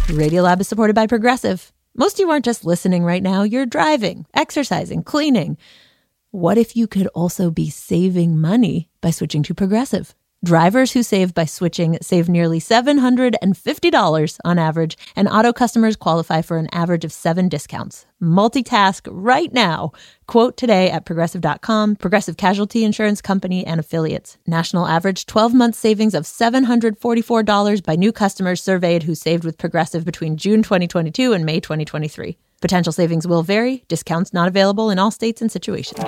Radiolab is supported by Progressive. Most of you aren't just listening right now, you're driving, exercising, cleaning. What if you could also be saving money by switching to Progressive? Drivers who save by switching save nearly $750 on average, and auto customers qualify for an average of 7 discounts. Multitask right now. Quote today at Progressive.com, Progressive Casualty Insurance Company and Affiliates. National average 12-month savings of $744 by new customers surveyed who saved with Progressive between June 2022 and May 2023. Potential savings will vary. Discounts not available in all states and situations.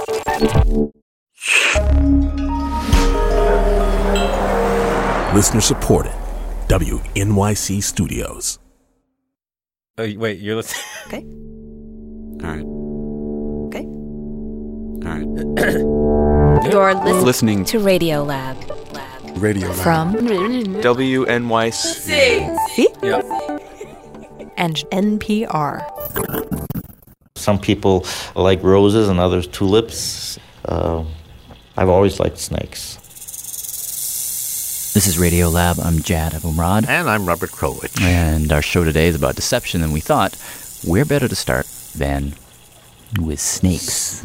Listener supported. WNYC Studios. Oh, wait, you're listening? Okay. All right. Okay. All right. You're listening to Radiolab. Radio Lab. From WNYC. See? Yep. and NPR. Some people like roses and others tulips. I've always liked snakes. This is Radiolab. I'm Jad Abumrad. And I'm Robert Krulwich. And our show today is about deception, and we thought, where better to start than with snakes?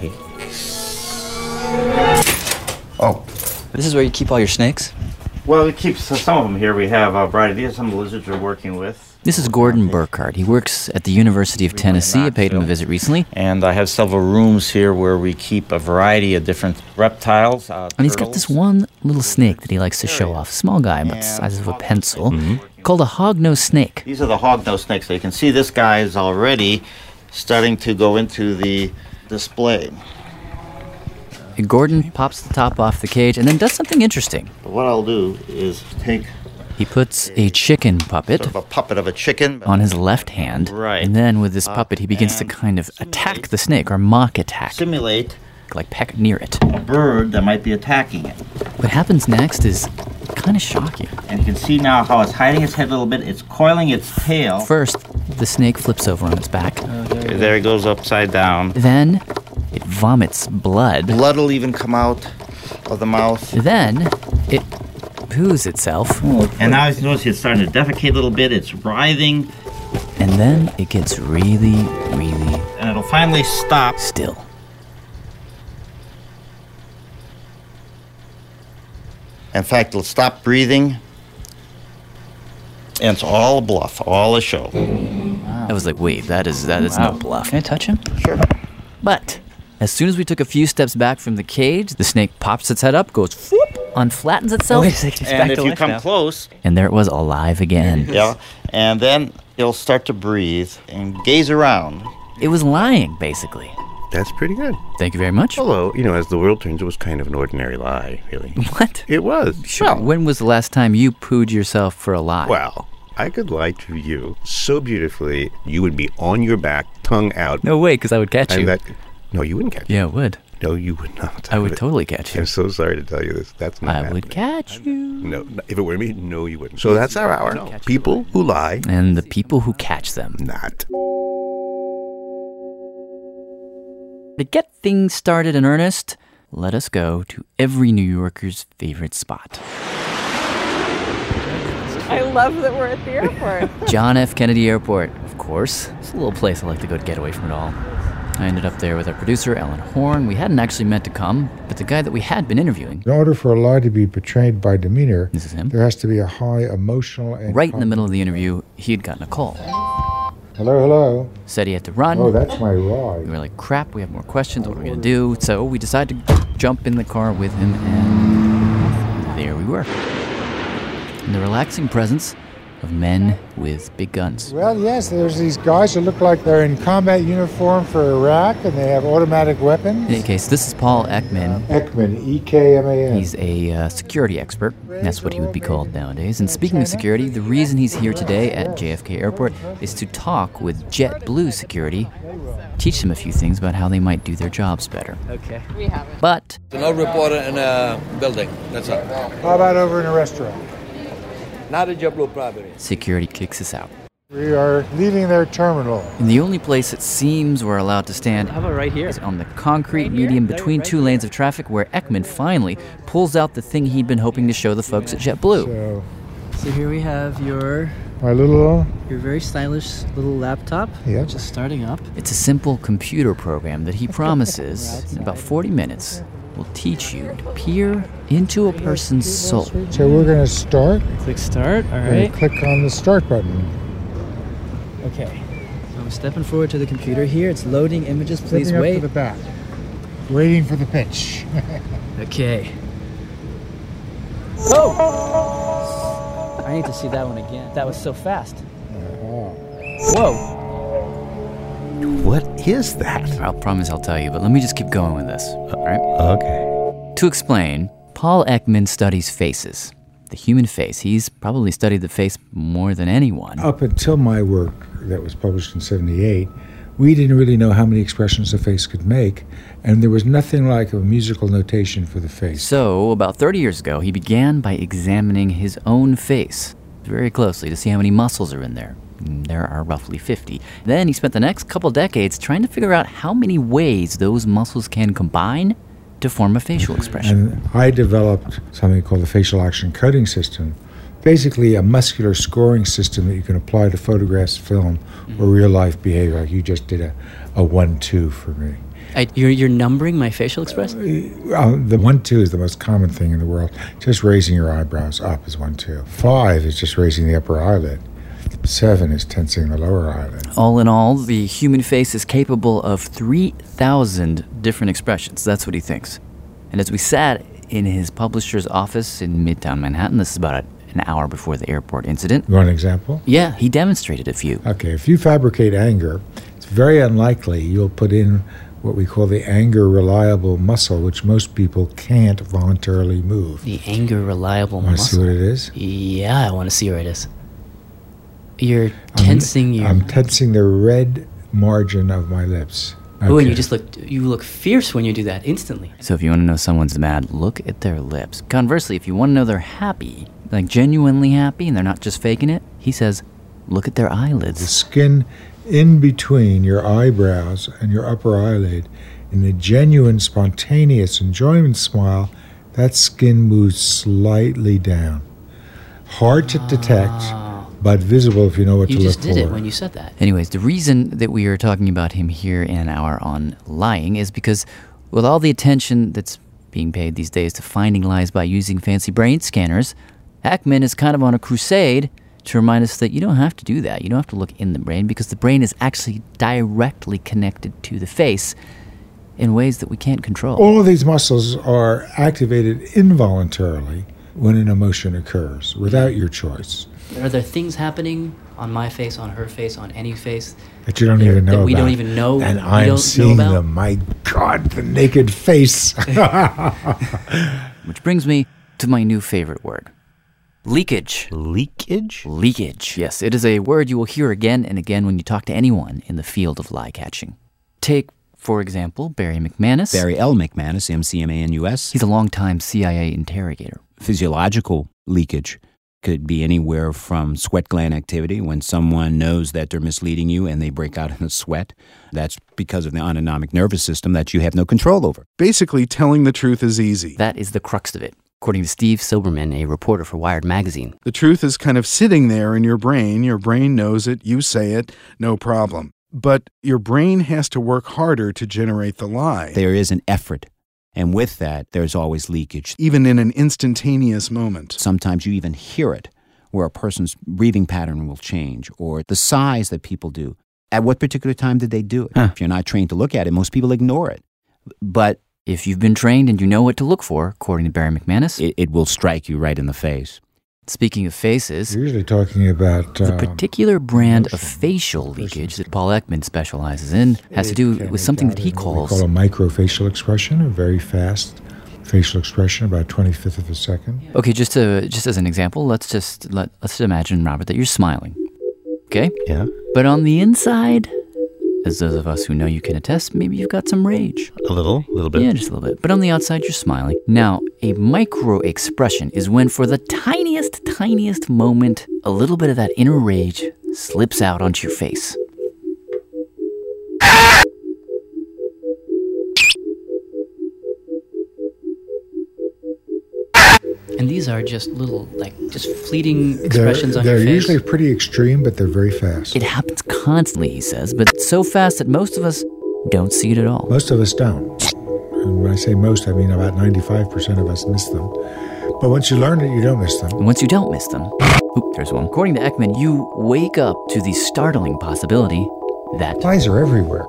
Oh. This is where you keep all your snakes? Well, we keep some of them here. We have a variety. These are some of the lizards we're working with. This is Gordon Burkhardt. He works at the University of Tennessee. I paid him a visit recently. And I have several rooms here where we keep a variety of different reptiles. And he's got this one little snake that he likes to show off. Small guy, about the size of a pencil, called a hognose snake. These are the hognose snakes. So you can see this guy is already starting to go into the display. Gordon pops the top off the cage and then does something interesting. But what I'll do is take... He puts a chicken puppet, sort of a puppet of a chicken, on his left hand. Right. And then with this puppet, he begins to kind of attack the snake, or mock attack. Simulate like peck near it. a bird that might be attacking it. What happens next is kind of shocking. And you can see now how it's hiding its head a little bit. It's coiling its tail. First, the snake flips over on its back. Okay, there it goes upside down. Then, it vomits blood. Blood will even come out of the mouth. Then, it poos itself. And now you notice it's starting to defecate a little bit. It's writhing. And then it gets really, really... And it'll finally stop. Still. In fact, it'll stop breathing. And it's all a bluff, all a show. I was like, wait, that is no bluff. Can I touch him? Sure. But as soon as we took a few steps back from the cage, the snake pops its head up, goes whoop, unflattens itself. And if you come close... And there it was, alive again. Yeah. And then it'll start to breathe and gaze around. It was lying, basically. That's pretty good. Thank you very much. Although, as the world turns, it was kind of an ordinary lie, really. What? It was. Sure. Well, when was the last time you pooed yourself for a lie? Well, I could lie to you so beautifully, you would be on your back, tongue out. No way, because I would catch you. No, you wouldn't catch me. Yeah, I would. No, you would not. I would totally catch you. I'm so sorry to tell you this. That's not happening. I would catch you. No, if it were me, no, you wouldn't. So that's our hour. No. People who lie. And the people who catch them. Not. To get things started in earnest, let us go to every New Yorker's favorite spot. I love that we're at the airport. John F. Kennedy Airport, of course. It's a little place I like to go to get away from it all. I ended up there with our producer, Ellen Horn. We hadn't actually meant to come, but the guy that we had been interviewing... In order for a lie to be portrayed by demeanor, this is him. There has to be a high emotional... and right in the middle of the interview, he had gotten a call. Hello. Said he had to run. Oh, that's my ride. We were like, crap, we have more questions. What are we going to do? So we decided to jump in the car with him, and there we were. In the relaxing presence of men with big guns. Well, yes, there's these guys who look like they're in combat uniform for Iraq, and they have automatic weapons. In any case, this is Paul Ekman. Ekman, E-K-M-A-N. He's a security expert. That's what he would be called nowadays. And speaking of security, the reason he's here today at JFK Airport is to talk with JetBlue security, teach them a few things about how they might do their jobs better. Okay. We haven't. But... No reporter in a building, that's all. How about over in a restaurant? Not a JetBlue property. Security kicks us out. We are leaving their terminal. And the only place it seems we're allowed to stand How about right here? is on the concrete median between two lanes of traffic where Ekman finally pulls out the thing he'd been hoping to show the folks at JetBlue. So here we have your my little... Your very stylish little laptop, Yep. just starting up. It's a simple computer program that he promises in about 40 minutes will teach you to peer into a person's soul. So we're going to start. Click start, all We're right. going to click on the start button. Okay, so I'm stepping forward to the computer here. It's loading images, please Stepping up wait. to the back. Waiting for the pitch. Okay. Oh! I need to see that one again. That was so fast. Whoa. What is that? I'll promise I'll tell you, but let me just keep going with this, all right? Okay. To explain, Paul Ekman studies faces. The human face. He's probably studied the face more than anyone. Up until my work that was published in 78, we didn't really know how many expressions the face could make, and there was nothing like a musical notation for the face. So, about 30 years ago, he began by examining his own face very closely to see how many muscles are in there. There are roughly 50. Then he spent the next couple decades trying to figure out how many ways those muscles can combine to form a facial expression. And I developed something called the facial action coding system, basically a muscular scoring system that you can apply to photographs, film, or real-life behavior. Like you just did a 1-2 for me. You're numbering my facial expression? The 1-2 is the most common thing in the world. Just raising your eyebrows up is 1-2. 5 is just raising the upper eyelid. 7 is tensing the lower eyelid. All in all, the human face is capable of 3,000 different expressions. That's what he thinks. And as we sat in his publisher's office in Midtown Manhattan, this is about an hour before the airport incident. You want an example? Yeah, he demonstrated a few. Okay, if you fabricate anger, it's very unlikely you'll put in what we call the anger reliable muscle, which most people can't voluntarily move. The anger reliable muscle. Want to see what it is? Yeah, I want to see where it is. You're tensing I'm tensing the red margin of my lips. Okay. Oh, and you look fierce when you do that instantly. So if you want to know someone's mad, look at their lips. Conversely, if you want to know they're happy, like genuinely happy and they're not just faking it, he says, look at their eyelids. The skin in between your eyebrows and your upper eyelid, in a genuine, spontaneous enjoyment smile, that skin moves slightly down. Hard to detect, but visible if you know what to look for. You just did it when you said that. Anyways, the reason that we are talking about him here in our On Lying is because with all the attention that's being paid these days to finding lies by using fancy brain scanners, Ekman is kind of on a crusade to remind us that you don't have to do that. You don't have to look in the brain because the brain is actually directly connected to the face in ways that we can't control. All of these muscles are activated involuntarily when an emotion occurs, without your choice. Are there things happening on my face, on her face, on any face that you don't even know about? That we don't even know. And I'm seeing them. My God, the naked face. Which brings me to my new favorite word. Leakage. Leakage? Leakage, yes. It is a word you will hear again and again when you talk to anyone in the field of lie catching. Take, for example, Barry McManus. Barry L. McManus, MCMANUS. He's a longtime CIA interrogator. Physiological leakage could be anywhere from sweat gland activity, when someone knows that they're misleading you and they break out in a sweat. That's because of the autonomic nervous system that you have no control over. Basically, telling the truth is easy. That is the crux of it, according to Steve Silberman, a reporter for Wired magazine. The truth is kind of sitting there in your brain. Your brain knows it. You say it. No problem. But your brain has to work harder to generate the lie. There is an effort. And with that, there's always leakage. Even in an instantaneous moment. Sometimes you even hear it, where a person's breathing pattern will change, or the sighs that people do. At what particular time did they do it? If you're not trained to look at it, most people ignore it. But if you've been trained and you know what to look for, according to Barry McManus, it will strike you right in the face. Speaking of faces, we're usually talking about the particular brand of facial leakage that Paul Ekman specializes in has to do with something that he calls a microfacial expression, a very fast facial expression, about 25th of a second. Okay, just as an example, let's just imagine, Robert, that you're smiling. Okay? Yeah. But on the inside, as those of us who know you can attest, maybe you've got some rage. A little bit. Yeah, just a little bit. But on the outside, you're smiling. Now, a micro-expression is when for the tiniest moment, a little bit of that inner rage slips out onto your face. And these are just little, just fleeting expressions on your face. They're usually pretty extreme, but they're very fast. It happens constantly, he says, but so fast that most of us don't see it at all. Most of us don't. And when I say most, I mean about 95% of us miss them. But once you learn it, you don't miss them. And once you don't miss them, there's one. According to Ekman, you wake up to the startling possibility that flies are everywhere.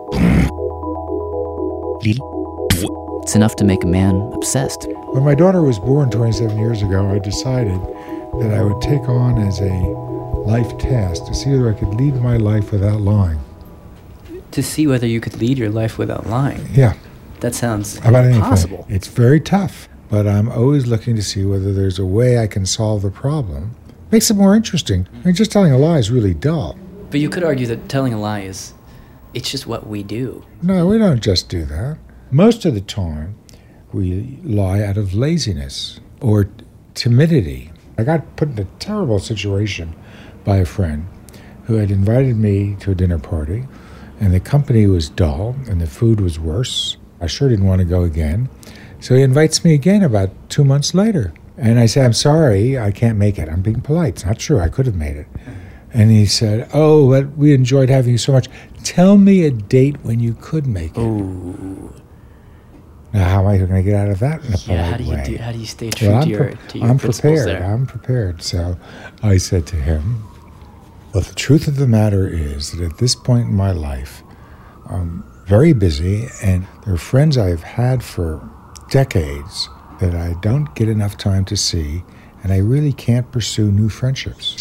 It's enough to make a man obsessed. When my daughter was born 27 years ago, I decided that I would take on as a life task to see whether I could lead my life without lying. To see whether you could lead your life without lying? Yeah. That sounds impossible. It's very tough, but I'm always looking to see whether there's a way I can solve the problem. Makes it more interesting. I mean, just telling a lie is really dull. But you could argue that telling a lie it's just what we do. No, we don't just do that. Most of the time, we lie out of laziness or timidity. I got put in a terrible situation by a friend who had invited me to a dinner party, and the company was dull and the food was worse. I sure didn't want to go again. So he invites me again about 2 months later. And I say, I'm sorry, I can't make it. I'm being polite. It's not true. I could have made it. And he said, oh, but we enjoyed having you so much. Tell me a date when you could make it. Ooh. Now, how am I going to get out of that in a polite way? How do you stay true to your I'm principles prepared. there? I'm prepared. So I said to him, well, the truth of the matter is that at this point in my life, I'm very busy, and there are friends I've had for decades that I don't get enough time to see, and I really can't pursue new friendships.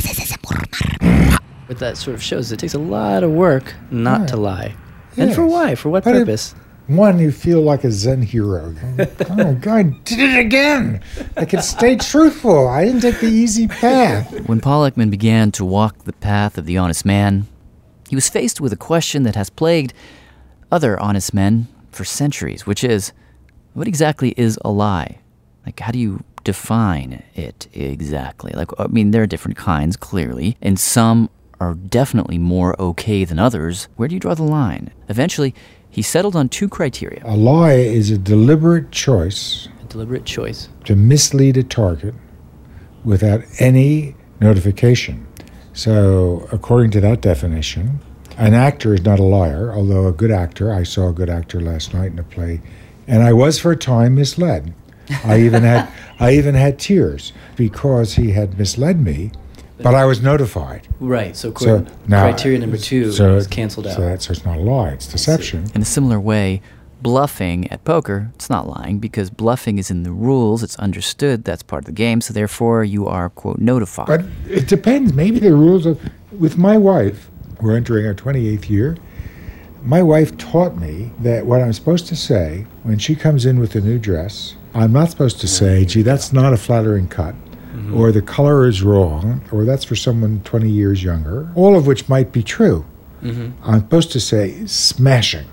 But that sort of shows it takes a lot of work not to lie. Yes. And for why? For what purpose? One, you feel like a Zen hero. Oh, God, did it again. I can stay truthful. I didn't take the easy path. When Paul Ekman began to walk the path of the honest man, he was faced with a question that has plagued other honest men for centuries, which is, what exactly is a lie? How do you define it exactly? There are different kinds, clearly, and some are definitely more okay than others. Where do you draw the line? Eventually, he settled on two criteria. A lie is a deliberate choice. A deliberate choice. To mislead a target without any notification. So, according to that definition, an actor is not a liar, although a good actor, I saw a good actor last night in a play, and I was for a time misled. I even had tears because he had misled me, but I was notified. Right, so criteria number two is canceled out. So it's not a lie, it's deception. In a similar way, bluffing at poker, it's not lying, because bluffing is in the rules, it's understood, that's part of the game, so therefore you are, quote, notified. But it depends. Maybe the rules of... With my wife, we're entering our 28th year, my wife taught me that what I'm supposed to say when she comes in with a new dress, I'm not supposed to say, gee, that's not a flattering cut, or the color is wrong, or that's for someone 20 years younger, all of which might be true. I'm supposed to say, smashing.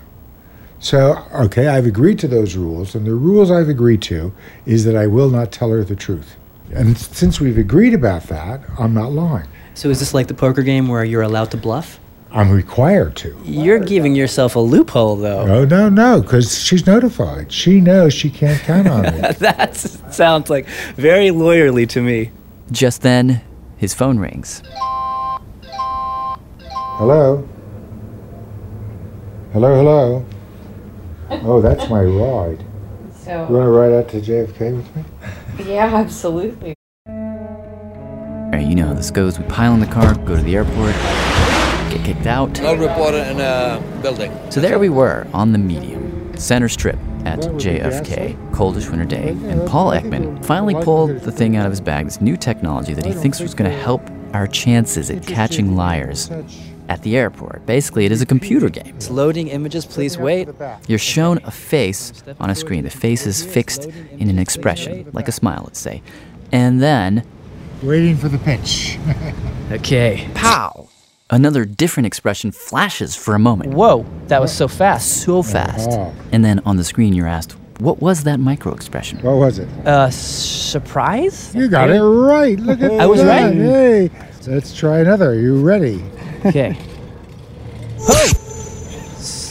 So, okay, I've agreed to those rules, and the rules I've agreed to is that I will not tell her the truth. And since we've agreed about that, I'm not lying. So is this like the poker game where you're allowed to bluff? I'm required to. You're giving yourself a loophole, though. No, because she's notified. She knows she can't count on me. That sounds like very lawyerly to me. Just then, his phone rings. Hello? Hello? Oh, that's my ride. So, you want to ride out to JFK with me? Yeah, absolutely. You know how this goes. We pile in the car, go to the airport, get kicked out. I'll report it in a building. So there we were, on the Medium, center strip at JFK, coldish winter day, and Paul Ekman finally pulled the thing out of his bag, this new technology that he thinks was going to help our chances at catching liars at the airport. Basically, it is a computer game. It's loading images, please wait. You're shown a face on a screen. The face is fixed in an expression, like a smile, let's say. And then... waiting for the pitch. Okay. Pow! Another different expression flashes for a moment. Whoa, that was so fast. So fast. And then on the screen you're asked, what was that micro-expression? What was it? Surprise? You got it right. Look at that. I was right. Hey, let's try another. Are you ready? Okay.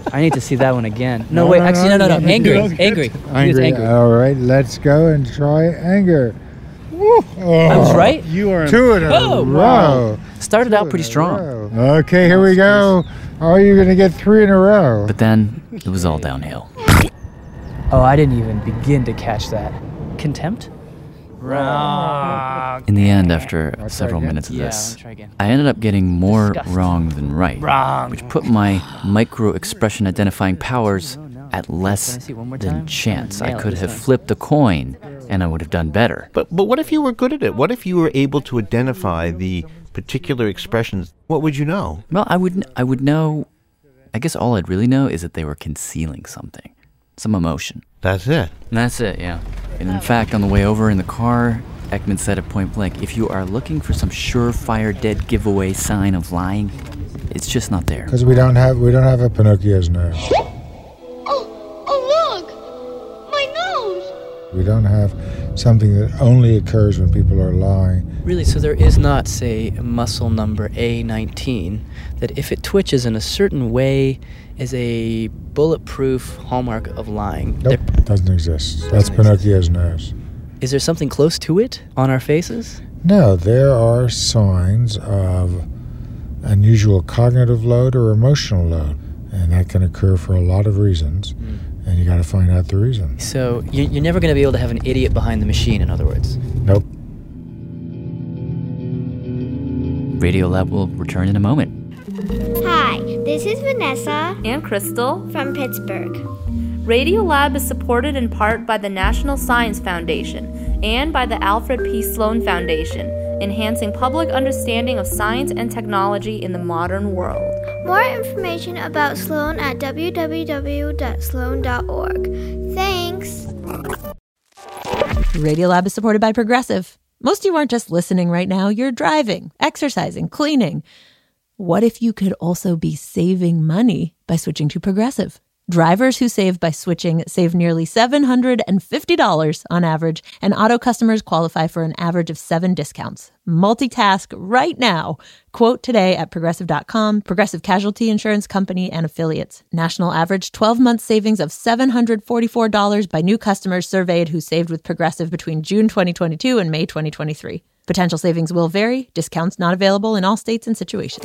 I need to see that one again. No, wait, actually, no. Angry. Angry. Angry. All right, let's go and try anger. Woo. Oh, I was right? You are 2 in a row. Started out pretty strong. Okay, here we go. Are you going to get 3 in a row? But then it was all downhill. Oh, I didn't even begin to catch that. Contempt? Wrong. In the end, after several minutes of this, I ended up getting more wrong than right. Wrong. Which put my micro-expression identifying powers at less than chance. I could have flipped a coin, and I would have done better. But what if you were good at it? What if you were able to identify the particular expressions? What would you know? Well, I would know. I guess all I'd really know is that they were concealing something, some emotion. That's it. That's it, yeah. And in fact, on the way over in the car, Ekman said at point blank, if you are looking for some surefire dead giveaway sign of lying, it's just not there. Because we don't have a Pinocchio's nose. Oh, look! My nose! We don't have something that only occurs when people are lying. Really, so there is not, say, muscle number A19 that if it twitches in a certain way is a bulletproof hallmark of lying. Nope, doesn't exist. That's Pinocchio's nose. Is there something close to it on our faces? No, there are signs of unusual cognitive load or emotional load, and that can occur for a lot of reasons, and you got to find out the reason. So you're never going to be able to have an idiot behind the machine, in other words? Nope. Radiolab will return in a moment. Hi, this is Vanessa and Crystal from Pittsburgh. Radiolab is supported in part by the National Science Foundation and by the Alfred P. Sloan Foundation, enhancing public understanding of science and technology in the modern world. More information about Sloan at www.sloan.org. Thanks! Radiolab is supported by Progressive. Most of you aren't just listening right now, you're driving, exercising, cleaning. What if you could also be saving money by switching to Progressive? Drivers who save by switching save nearly $750 on average, and auto customers qualify for an average of 7 discounts. Multitask right now. Quote today at Progressive.com, Progressive Casualty Insurance Company and Affiliates. National average 12-month savings of $744 by new customers surveyed who saved with Progressive between June 2022 and May 2023. Potential savings will vary. Discounts not available in all states and situations.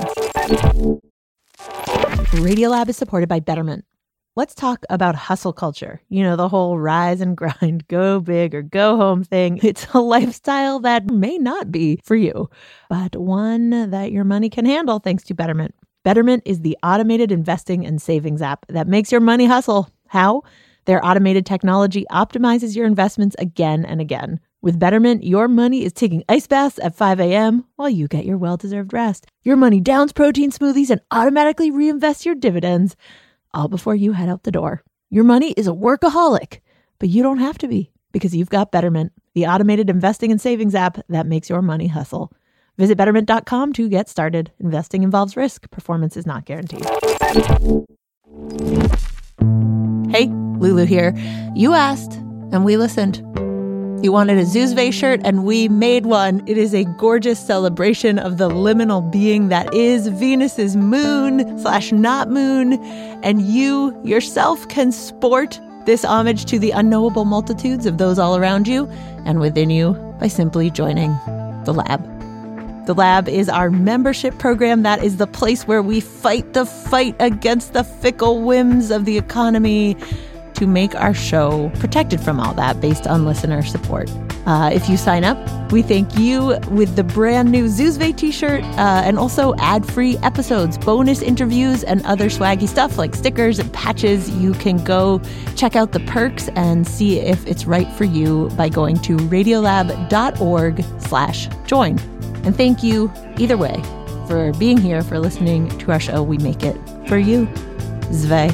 Radiolab is supported by Betterment. Let's talk about hustle culture. You know, the whole rise and grind, go big or go home thing. It's a lifestyle that may not be for you, but one that your money can handle thanks to Betterment. Betterment is the automated investing and savings app that makes your money hustle. How? Their automated technology optimizes your investments again and again. With Betterment, your money is taking ice baths at 5 a.m. while you get your well-deserved rest. Your money downs protein smoothies and automatically reinvests your dividends, all before you head out the door. Your money is a workaholic, but you don't have to be because you've got Betterment, the automated investing and savings app that makes your money hustle. Visit Betterment.com to get started. Investing involves risk. Performance is not guaranteed. Hey, Lulu here. You asked, and we listened. You wanted a Zuzve shirt, and we made one. It is a gorgeous celebration of the liminal being that is Venus's moon/not moon, and you yourself can sport this homage to the unknowable multitudes of those all around you and within you by simply joining the Lab. The Lab is our membership program. That is the place where we fight the fight against the fickle whims of the economy to make our show protected from all that based on listener support. If you sign up, we thank you with the brand new Zuzve t-shirt and also ad-free episodes, bonus interviews, and other swaggy stuff like stickers and patches. You can go check out the perks and see if it's right for you by going to radiolab.org/join. And thank you either way for being here, for listening to our show. We make it for you. Zve.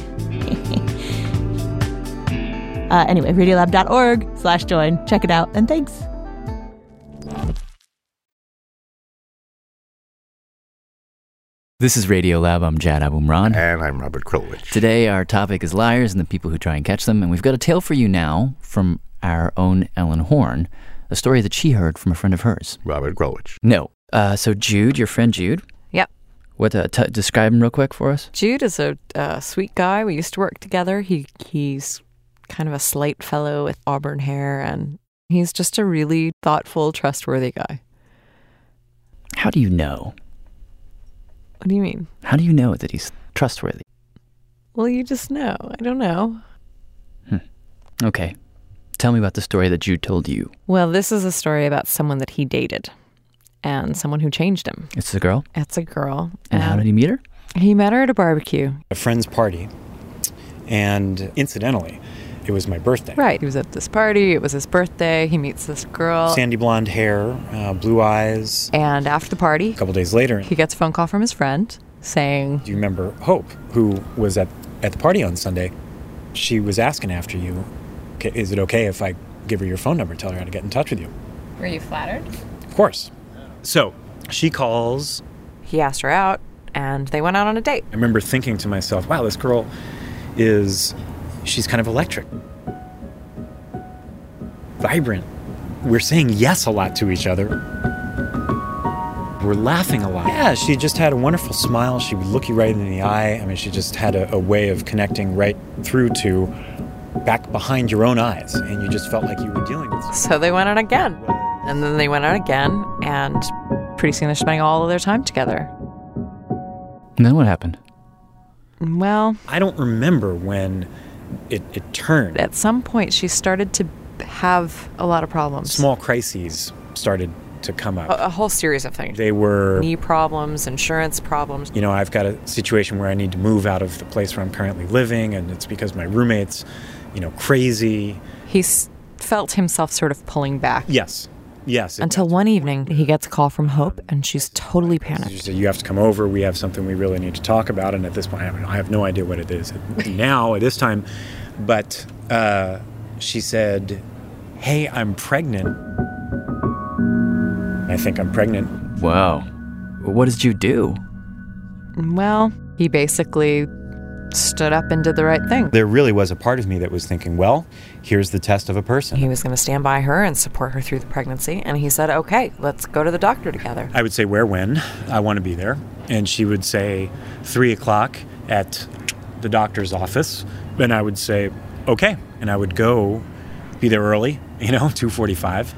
Anyway, radiolab.org/join. Check it out, and thanks. This is Radiolab. I'm Jad Abumrad. And I'm Robert Krulwich. Today, our topic is liars and the people who try and catch them. And we've got a tale for you now from our own Ellen Horn, a story that she heard from a friend of hers. Robert Krulwich. No. So Jude, your friend Jude. Yep. What? Describe him real quick for us. Jude is a sweet guy. We used to work together. He's kind of a slight fellow with auburn hair, and he's just a really thoughtful, trustworthy guy. How do you know? What do you mean? How do you know that he's trustworthy? Well, you just know. I don't know. Okay. Tell me about the story that Jude told you. Well, this is a story about someone that he dated and someone who changed him. It's a girl? It's a girl. And how did he meet her? He met her at a barbecue. A friend's party. And incidentally, it was my birthday. Right. He was at this party. It was his birthday. He meets this girl. Sandy blonde hair, blue eyes. And after the party, a couple days later, he gets a phone call from his friend saying, do you remember Hope, who was at the party on Sunday? She was asking after you. Is it okay if I give her your phone number, tell her how to get in touch with you? Were you flattered? Of course. So she calls. He asked her out, and they went out on a date. I remember thinking to myself, wow, this girl she's kind of electric. Vibrant. We're saying yes a lot to each other. We're laughing a lot. Yeah, she just had a wonderful smile. She would look you right in the eye. I mean, she just had a way of connecting right through to back behind your own eyes. And you just felt like you were dealing with something. So they went out again. And then they went out again. And pretty soon they're spending all of their time together. And then what happened? Well, I don't remember when it turned. At some point, she started to have a lot of problems. Small crises started to come up. A whole series of things. They were knee problems, insurance problems. You know, I've got a situation where I need to move out of the place where I'm currently living, and it's because my roommate's, crazy. He felt himself sort of pulling back. Yes. Until one evening, he gets a call from Hope, and she's totally panicked. She said, you have to come over. We have something we really need to talk about. And at this point, I have no idea what it is now at this time. But she said, hey, I'm pregnant. I think I'm pregnant. Wow. What did you do? Well, he basically stood up and did the right thing. There really was a part of me that was thinking, well, here's the test of a person. He was going to stand by her and support her through the pregnancy. And he said, okay, let's go to the doctor together. I would say, where, when? I want to be there. And she would say, 3 o'clock at the doctor's office. And I would say, okay. And I would go, be there early, 2:45.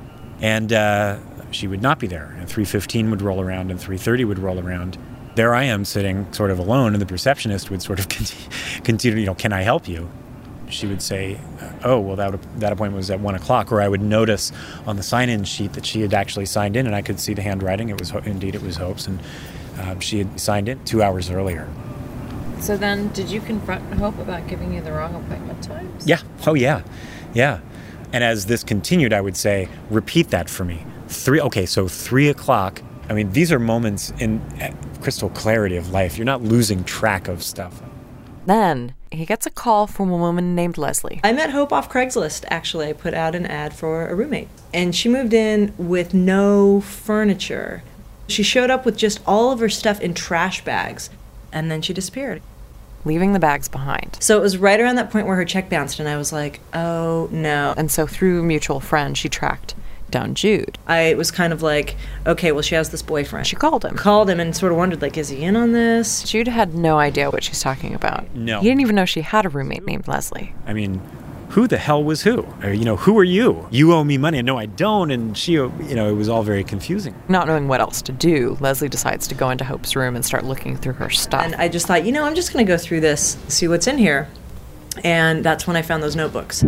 And she would not be there. And 3:15 would roll around and 3:30 would roll around. There I am sitting sort of alone, and the receptionist would sort of continue, can I help you? She would say, oh, well, that appointment was at 1 o'clock. Or I would notice on the sign-in sheet that she had actually signed in, and I could see the handwriting. It was Hope's, and she had signed in 2 hours earlier. So then, did you confront Hope about giving you the wrong appointment times? Yeah. Oh, yeah. Yeah. And as this continued, I would say, repeat that for me. 3 o'clock. I mean, these are moments in crystal clarity of life. You're not losing track of stuff. Then he gets a call from a woman named Leslie. I met Hope off Craigslist, actually. I put out an ad for a roommate. And she moved in with no furniture. She showed up with just all of her stuff in trash bags. And then she disappeared, leaving the bags behind. So it was right around that point where her check bounced, and I was like, oh, no. And so through a mutual friend, she tracked down Jude. I was kind of like, okay, well, she has this boyfriend. She called him and sort of wondered, is he in on this? Jude had no idea what she's talking about. No. He didn't even know she had a roommate named Leslie. I mean, who the hell was who? Who are you? You owe me money. And no, I don't. And she, it was all very confusing. Not knowing what else to do, Leslie decides to go into Hope's room and start looking through her stuff. And I just thought, I'm just going to go through this, see what's in here. And that's when I found those notebooks.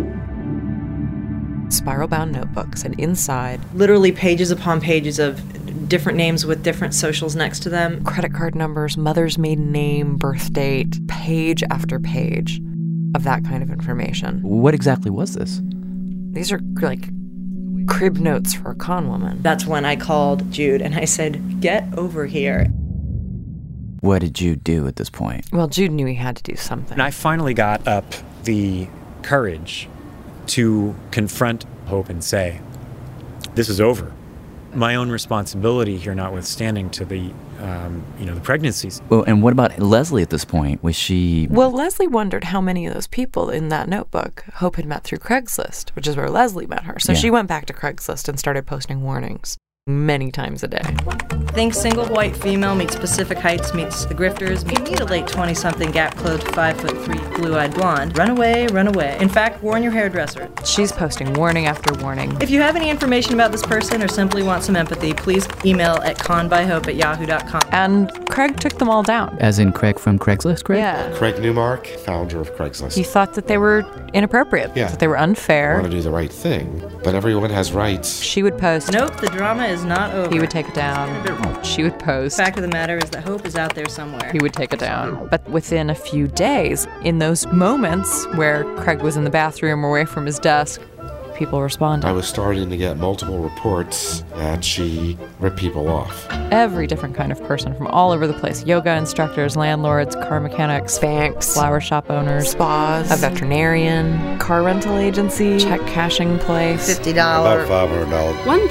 Spiral-bound notebooks, and inside, literally pages upon pages of different names with different socials next to them. Credit card numbers, mother's maiden name, birth date, page after page of that kind of information. What exactly was this? These are crib notes for a con woman. That's when I called Jude and I said, get over here. What did Jude do at this point? Well, Jude knew he had to do something. And I finally got up the courage to confront Hope and say, this is over. My own responsibility here notwithstanding to the pregnancies. Well, and what about Leslie at this point? Was she... Well, Leslie wondered how many of those people in that notebook Hope had met through Craigslist, which is where Leslie met her. So she went back to Craigslist and started posting warnings. many times a day. Think single white female meets Pacific Heights meets the grifters. You need a late 20-something gap-clothed 5'3" blue-eyed blonde. Run away, run away. In fact, warn your hairdresser. She's posting warning after warning. If you have any information about this person or simply want some empathy, please email at conbyhope@yahoo.com. And Craig took them all down. As in Craig from Craigslist, Craig? Yeah. Craig Newmark, founder of Craigslist. He thought that they were inappropriate, that they were unfair. I want to do the right thing, but everyone has rights. She would post. Nope, the drama is not over. He would take it down. She would post. Fact of the matter is that Hope is out there somewhere. He would take it down. But within a few days, in those moments where Craig was in the bathroom or away from his desk, people responded. I was starting to get multiple reports that she ripped people off. Every different kind of person from all over the place. Yoga instructors, landlords, car mechanics, banks, flower shop owners, spas, a veterinarian, car rental agency, check cashing place. $50. About $500.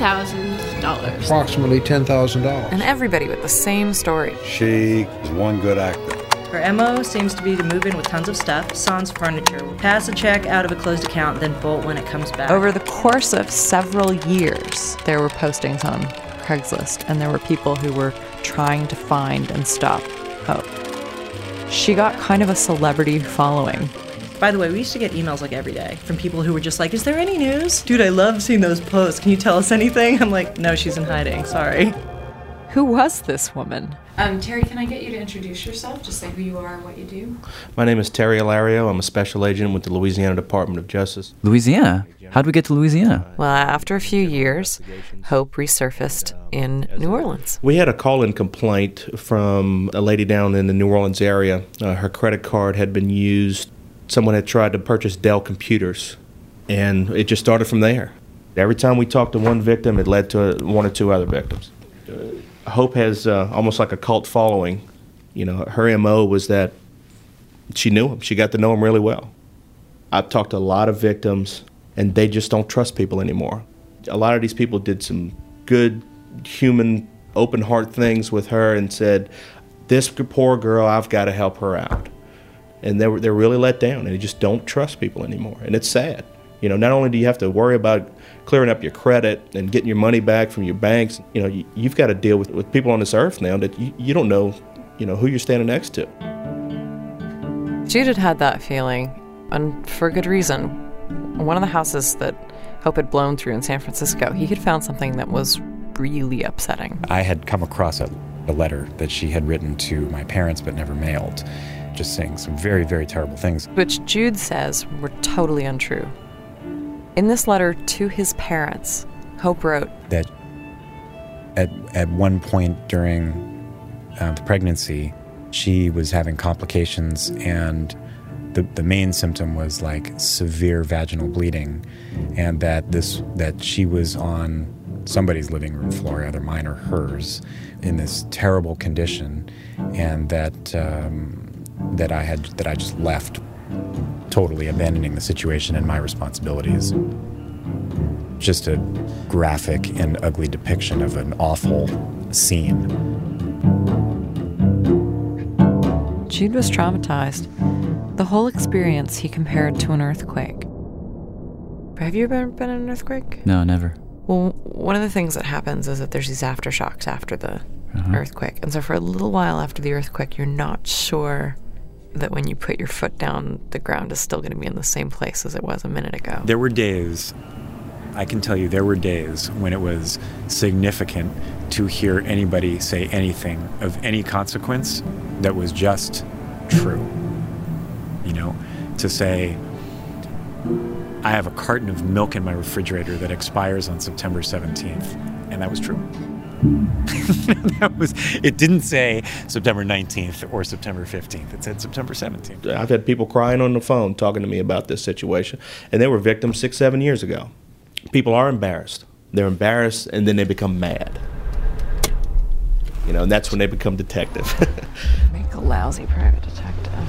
$1,000. Approximately $10,000. And everybody with the same story. She is one good actor. Her MO seems to be to move in with tons of stuff, sans furniture, pass a check out of a closed account, then bolt when it comes back. Over the course of several years, there were postings on Craigslist, and there were people who were trying to find and stop Hope. She got kind of a celebrity following. By the way, we used to get emails like every day from people who were just like, is there any news? Dude, I love seeing those posts. Can you tell us anything? I'm like, no, she's in hiding. Sorry. Who was this woman? Terry, can I get you to introduce yourself? Just say who you are and what you do. My name is Terry Alario. I'm a special agent with the Louisiana Department of Justice. Louisiana? How'd we get to Louisiana? Well, after a few years, Hope resurfaced in New Orleans. We had a call-in complaint from a lady down in the New Orleans area. Her credit card had been used. Someone had tried to purchase Dell computers, and it just started from there. Every time we talked to one victim, it led to one or two other victims. Hope has almost like a cult following. You know, her MO was that she knew him. She got to know him really well. I've talked to a lot of victims, and they just don't trust people anymore. A lot of these people did some good, human, open heart things with her and said, this poor girl, I've got to help her out. And they're really let down, and they just don't trust people anymore. And it's sad. You know, not only do you have to worry about clearing up your credit and getting your money back from your banks, you know, you've got to deal with people on this earth now that you don't know, who you're standing next to. Jude had that feeling, and for good reason. One of the houses that Hope had blown through in San Francisco, he had found something that was really upsetting. I had come across a letter that she had written to my parents but never mailed, just saying some very, very terrible things. Which Jude says were totally untrue. In this letter to his parents, Hope wrote that at one point during the pregnancy, she was having complications, and the main symptom was like severe vaginal bleeding, and that she was on somebody's living room floor, either mine or hers, in this terrible condition, and that I just left, totally abandoning the situation and my responsibilities. Just a graphic and ugly depiction of an awful scene. Jude was traumatized. The whole experience he compared to an earthquake. Have you ever been in an earthquake? No, never. Well, one of the things that happens is that there's these aftershocks after the earthquake. And so for a little while after the earthquake, you're not sure that when you put your foot down, the ground is still going to be in the same place as it was a minute ago. There were days, I can tell you, there were days when it was significant to hear anybody say anything of any consequence that was just true. To say, I have a carton of milk in my refrigerator that expires on September 17th, and that was true. It didn't say September 19th or September 15th. It said September 17th. I've had people crying on the phone talking to me about this situation, and they were victims 6-7 years ago. People are embarrassed. They're embarrassed, and then they become mad. And that's when they become detective. Make a lousy private detective.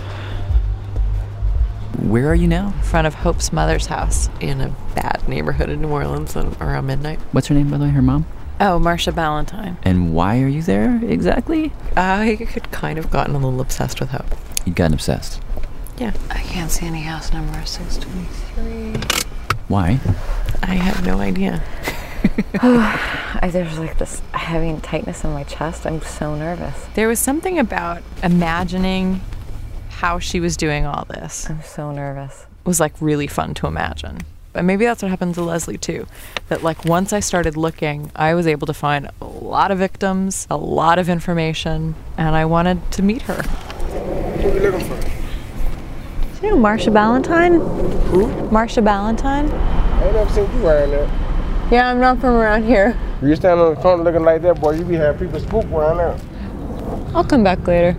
Where are you now? In front of Hope's mother's house in a bad neighborhood in New Orleans around midnight. What's her name, by the way, her mom? Oh, Marcia Ballantyne. And why are you there exactly? I had kind of gotten a little obsessed with Hope. You'd gotten obsessed? Yeah. I can't see any house number 623. Why? I have no idea. There's like this heavy tightness in my chest. I'm so nervous. There was something about imagining how she was doing all this. I'm so nervous. It was like really fun to imagine. And maybe that's what happened to Leslie too. That like once I started looking, I was able to find a lot of victims, a lot of information, and I wanted to meet her. What are you looking for? You know Marsha Ballantyne? Who? Marsha Ballantyne? I ain't never seen you wearing that. Yeah, I'm not from around here. You stand on the corner looking like that, boy, you be having people spook around there. I'll come back later.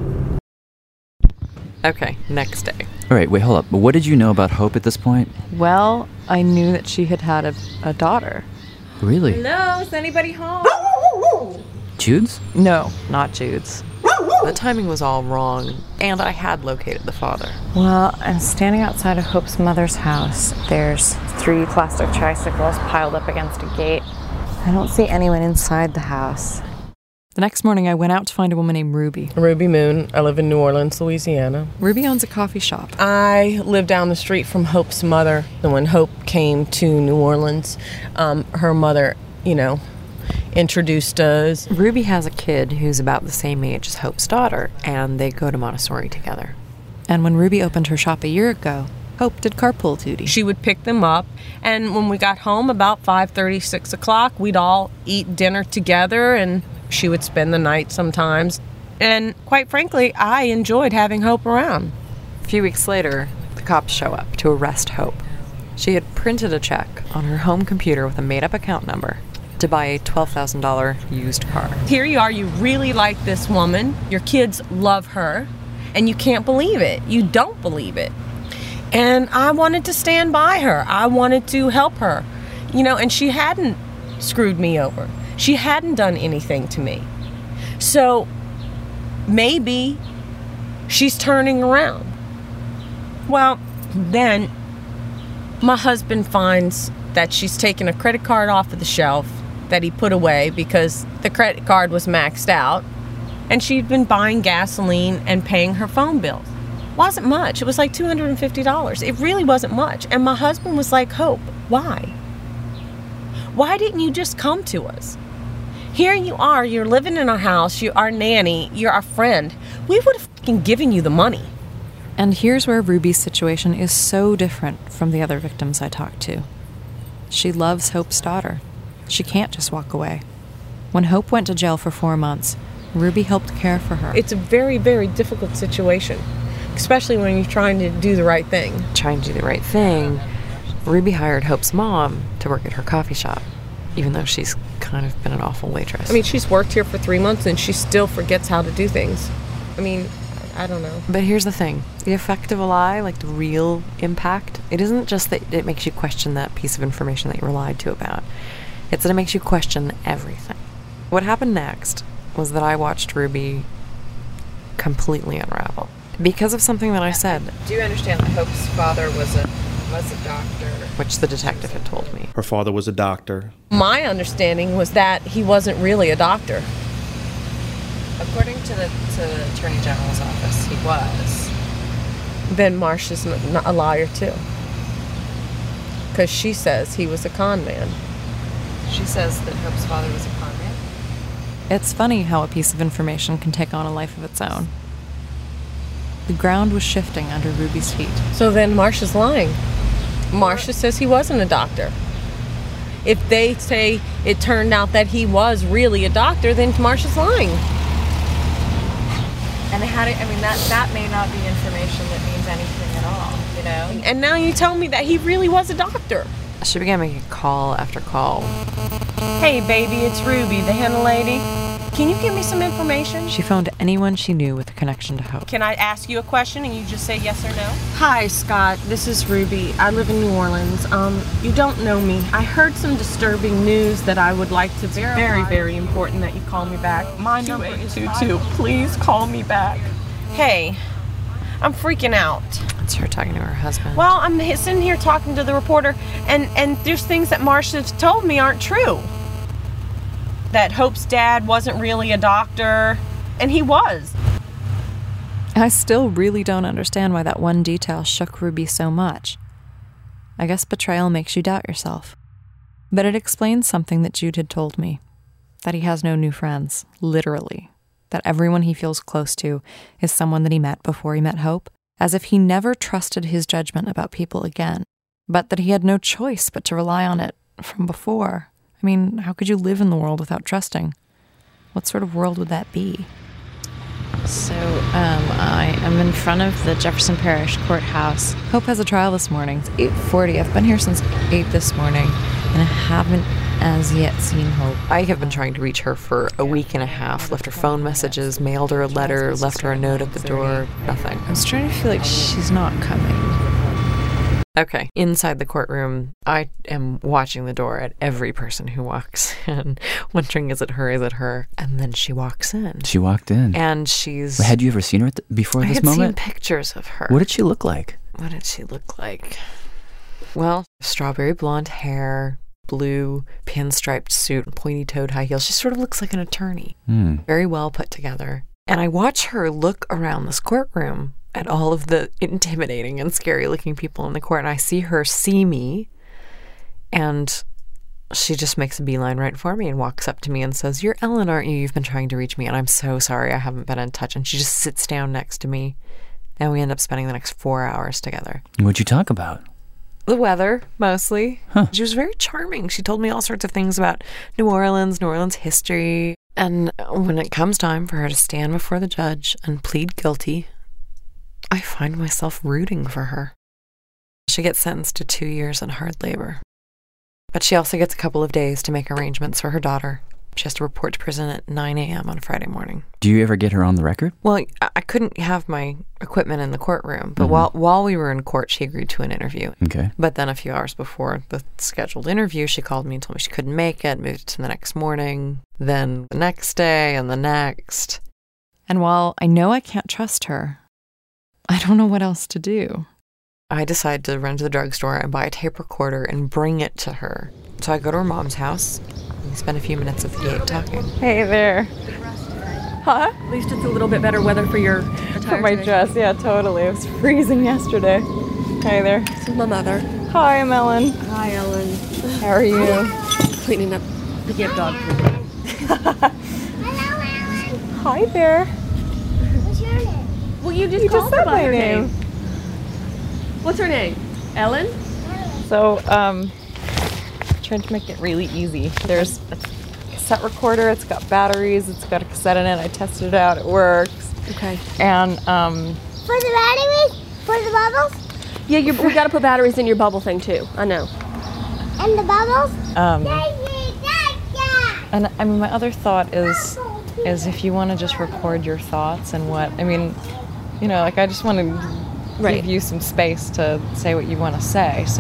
Okay, next day. All right, wait, hold up. What did you know about Hope at this point? Well, I knew that she had had a daughter. Really? Hello, is anybody home? Jude's? No, not Jude's. The timing was all wrong, and I had located the father. Well, I'm standing outside of Hope's mother's house. There's 3 plastic tricycles piled up against a gate. I don't see anyone inside the house. The next morning, I went out to find a woman named Ruby. Ruby Moon. I live in New Orleans, Louisiana. Ruby owns a coffee shop. I live down the street from Hope's mother. And when Hope came to New Orleans, her mother, introduced us. Ruby has a kid who's about the same age as Hope's daughter, and they go to Montessori together. And when Ruby opened her shop a year ago, Hope did carpool duty. She would pick them up, and when we got home about 5:30, 6 o'clock, we'd all eat dinner together, and she would spend the night sometimes. And quite frankly, I enjoyed having Hope around. A few weeks later, the cops show up to arrest Hope. She had printed a check on her home computer with a made-up account number to buy a $12,000 used car. Here you are, you really like this woman, your kids love her, and you can't believe it. You don't believe it. And I wanted to stand by her. I wanted to help her. And she hadn't screwed me over. She hadn't done anything to me. So maybe she's turning around. Well, then my husband finds that she's taken a credit card off of the shelf that he put away because the credit card was maxed out, and she'd been buying gasoline and paying her phone bills. Wasn't much. It was like $250. It really wasn't much. And my husband was like, Hope, why? Why didn't you just come to us? Here you are, you're living in our house, you're our nanny, you're our friend. We would have fucking given you the money. And here's where Ruby's situation is so different from the other victims I talked to. She loves Hope's daughter. She can't just walk away. When Hope went to jail for 4 months, Ruby helped care for her. It's a very, very difficult situation, especially when you're trying to do the right thing. Trying to do the right thing, Ruby hired Hope's mom to work at her coffee shop, even though she's kind of been an awful waitress. I mean, she's worked here for 3 months and she still forgets how to do things. I mean, I don't know. But here's the thing. The effect of a lie, like the real impact, it isn't just that it makes you question that piece of information that you were lied to about. It's that it makes you question everything. What happened next was that I watched Ruby completely unravel. Because of something that I said. Do you understand that Hope's father was a doctor? Which the detective had told me. Her father was a doctor. My understanding was that he wasn't really a doctor. According to the Attorney General's office, he was. Then Marsha's a liar too. Because she says he was a con man. She says that Hope's father was a con man? It's funny how a piece of information can take on a life of its own. The ground was shifting under Ruby's feet. So then Marsha's lying. Marsha says he wasn't a doctor. If they say it turned out that he was really a doctor, then Marsha's lying. And that may not be information that means anything at all, And now you tell me that he really was a doctor. She began making call after call. Hey, baby, it's Ruby, the henna lady. Can you give me some information? She phoned anyone she knew with a connection to Hope. Can I ask you a question and you just say yes or no? Hi, Scott. This is Ruby. I live in New Orleans. You don't know me. I heard some disturbing news that I would like to verify. Very, very important that you call me back. My number is 22. Please call me back. Hey, I'm freaking out. It's her talking to her husband. Well, I'm sitting here talking to the reporter, and there's things that Marsha's told me aren't true. That Hope's dad wasn't really a doctor, and he was. I still really don't understand why that one detail shook Ruby so much. I guess betrayal makes you doubt yourself. But it explains something that Jude had told me, that he has no new friends, literally, that everyone he feels close to is someone that he met before he met Hope, as if he never trusted his judgment about people again, but that he had no choice but to rely on it from before. I mean, how could you live in the world without trusting? What sort of world would that be? So, I am in front of the Jefferson Parish Courthouse. Hope has a trial this morning. It's 8:40. I've been here since 8 this morning, and I haven't as yet seen Hope. I have been trying to reach her for a week and a half. Left her phone messages, mailed her a letter, left her a note at the door. Nothing. I was trying to feel like she's not coming. Okay, inside the courtroom, I am watching the door at every person who walks in, wondering, is it her, is it her? And then she walks in. She walked in. And she's... Had you ever seen her before this moment? I had seen pictures of her. What did she look like? What did she look like? Well, strawberry blonde hair, blue pinstriped suit, pointy-toed high heels. She sort of looks like an attorney. Very well put together. And I watch her look around this courtroom at all of the intimidating and scary-looking people in the court, and I see her see me, and she just makes a beeline right for me and walks up to me and says, "You're Ellen, aren't you? You've been trying to reach me, and I'm so sorry I haven't been in touch." And she just sits down next to me, and we end up spending the next 4 hours together. What'd you talk about? The weather, mostly. Huh. She was very charming. She told me all sorts of things about New Orleans history, and when it comes time for her to stand before the judge and plead guilty, I find myself rooting for her. She gets sentenced to 2 years in hard labor. But she also gets a couple of days to make arrangements for her daughter. She has to report to prison at 9 a.m. on Friday morning. Do you ever get her on the record? Well, I couldn't have my equipment in the courtroom, but while we were in court, she agreed to an interview. Okay. But then a few hours before the scheduled interview, she called me and told me she couldn't make it, moved it to the next morning, then the next day, and the next. And while I know I can't trust her, I don't know what else to do. I decide to run to the drugstore and buy a tape recorder and bring it to her. So I go to her mom's house. We spend a few minutes at the gate talking. Hey there. Huh? At least it's a little bit better weather for your For my dress, yeah, totally. It was freezing yesterday. Hey there. This is my mother. Hi, I'm Ellen. Hi, Ellen. How are you? Cleaning up the gift dog. Hi there. What's your name? Well, you just called her said by my her name. What's her name? Ellen? So, trying to make it really easy. There's a cassette recorder, it's got batteries, it's got a cassette in it. I tested it out, it works. Okay. And, For the batteries? For the bubbles? Yeah, we gotta put batteries in your bubble thing too. I know. And the bubbles? And I mean, my other thought is if you want to just record your thoughts and what, I mean, you know, like I just want to give you some space to say what you want to say. So,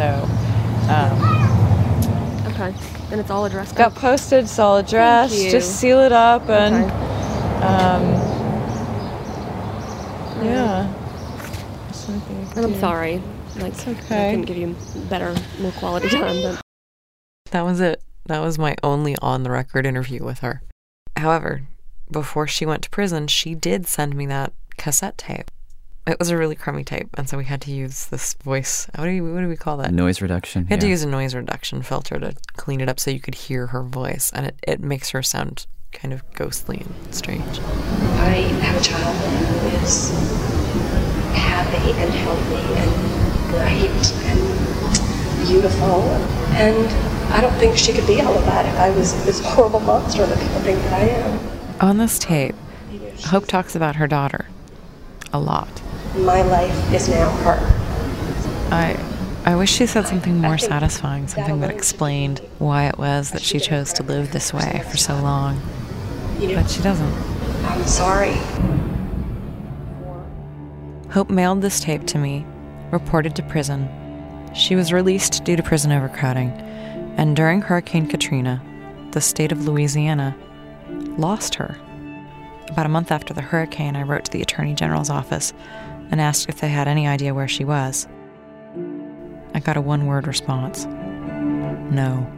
okay. And it's all addressed. Got postage, it's all addressed. Just seal it up and, yeah. And I'm sorry. Like, it's okay. I couldn't give you better, more quality time. But that was it. That was my only on-the-record interview with her. However, before she went to prison, she did send me that cassette tape. It was a really crummy tape, and so we had to use this voice. What do we call that? Noise reduction. We had to use a noise reduction filter to clean it up so you could hear her voice, and it makes her sound kind of ghostly and strange. I have a child who is happy and healthy and bright and beautiful, and I don't think she could be all of that if I was this horrible monster that people think that I am. On this tape, Hope talks about her daughter a lot. My life is now her. I wish she said something more satisfying, something that explained why it was that she chose to live this way for so long. But she doesn't. I'm sorry. Hope mailed this tape to me, reported to prison. She was released due to prison overcrowding, and during Hurricane Katrina, the state of Louisiana lost her. About a month after the hurricane, I wrote to the Attorney General's office and asked if they had any idea where she was. I got a one-word response. No.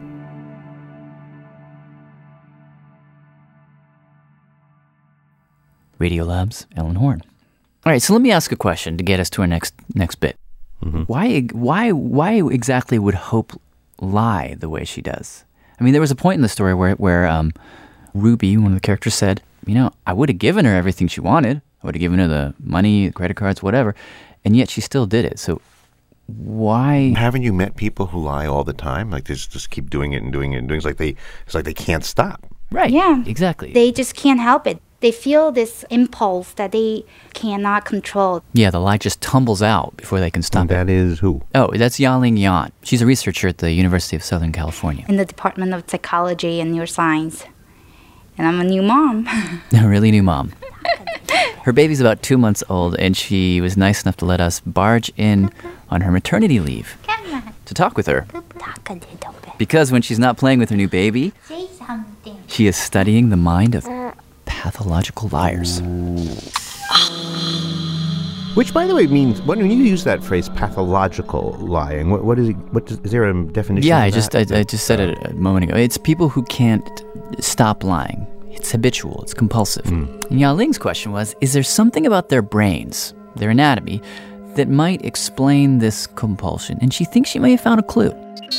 Radiolab's Ellen Horn. All right, so let me ask a question to get us to our next bit. Mm-hmm. Why exactly would Hope lie the way she does. I mean, there was a point in the story where Ruby, one of the characters, said, I would have given her everything she wanted. I would have given her the money, credit cards, whatever. And yet she still did it. So why? Haven't you met people who lie all the time? Like they just keep doing it and doing it and doing it. It's like they can't stop. Right. Yeah. Exactly. They just can't help it. They feel this impulse that they cannot control. Yeah, the lie just tumbles out before they can stop it. That is who? Oh, that's Yaling Yan. She's a researcher at the University of Southern California. In the Department of Psychology and Neuroscience. And I'm a new mom. A really new mom. Her baby's about 2 months old, and she was nice enough to let us barge in on her maternity leave to talk with her. Because when she's not playing with her new baby, she is studying the mind of pathological liars. Which, by the way, means when you use that phrase, pathological lying, what is it? Is there a definition? Yeah, of that? I just said it a moment ago. It's people who can't stop lying. It's habitual. It's compulsive. And Yao Ling's question was, is there something about their brains, their anatomy, that might explain this compulsion? And she thinks she may have found a clue.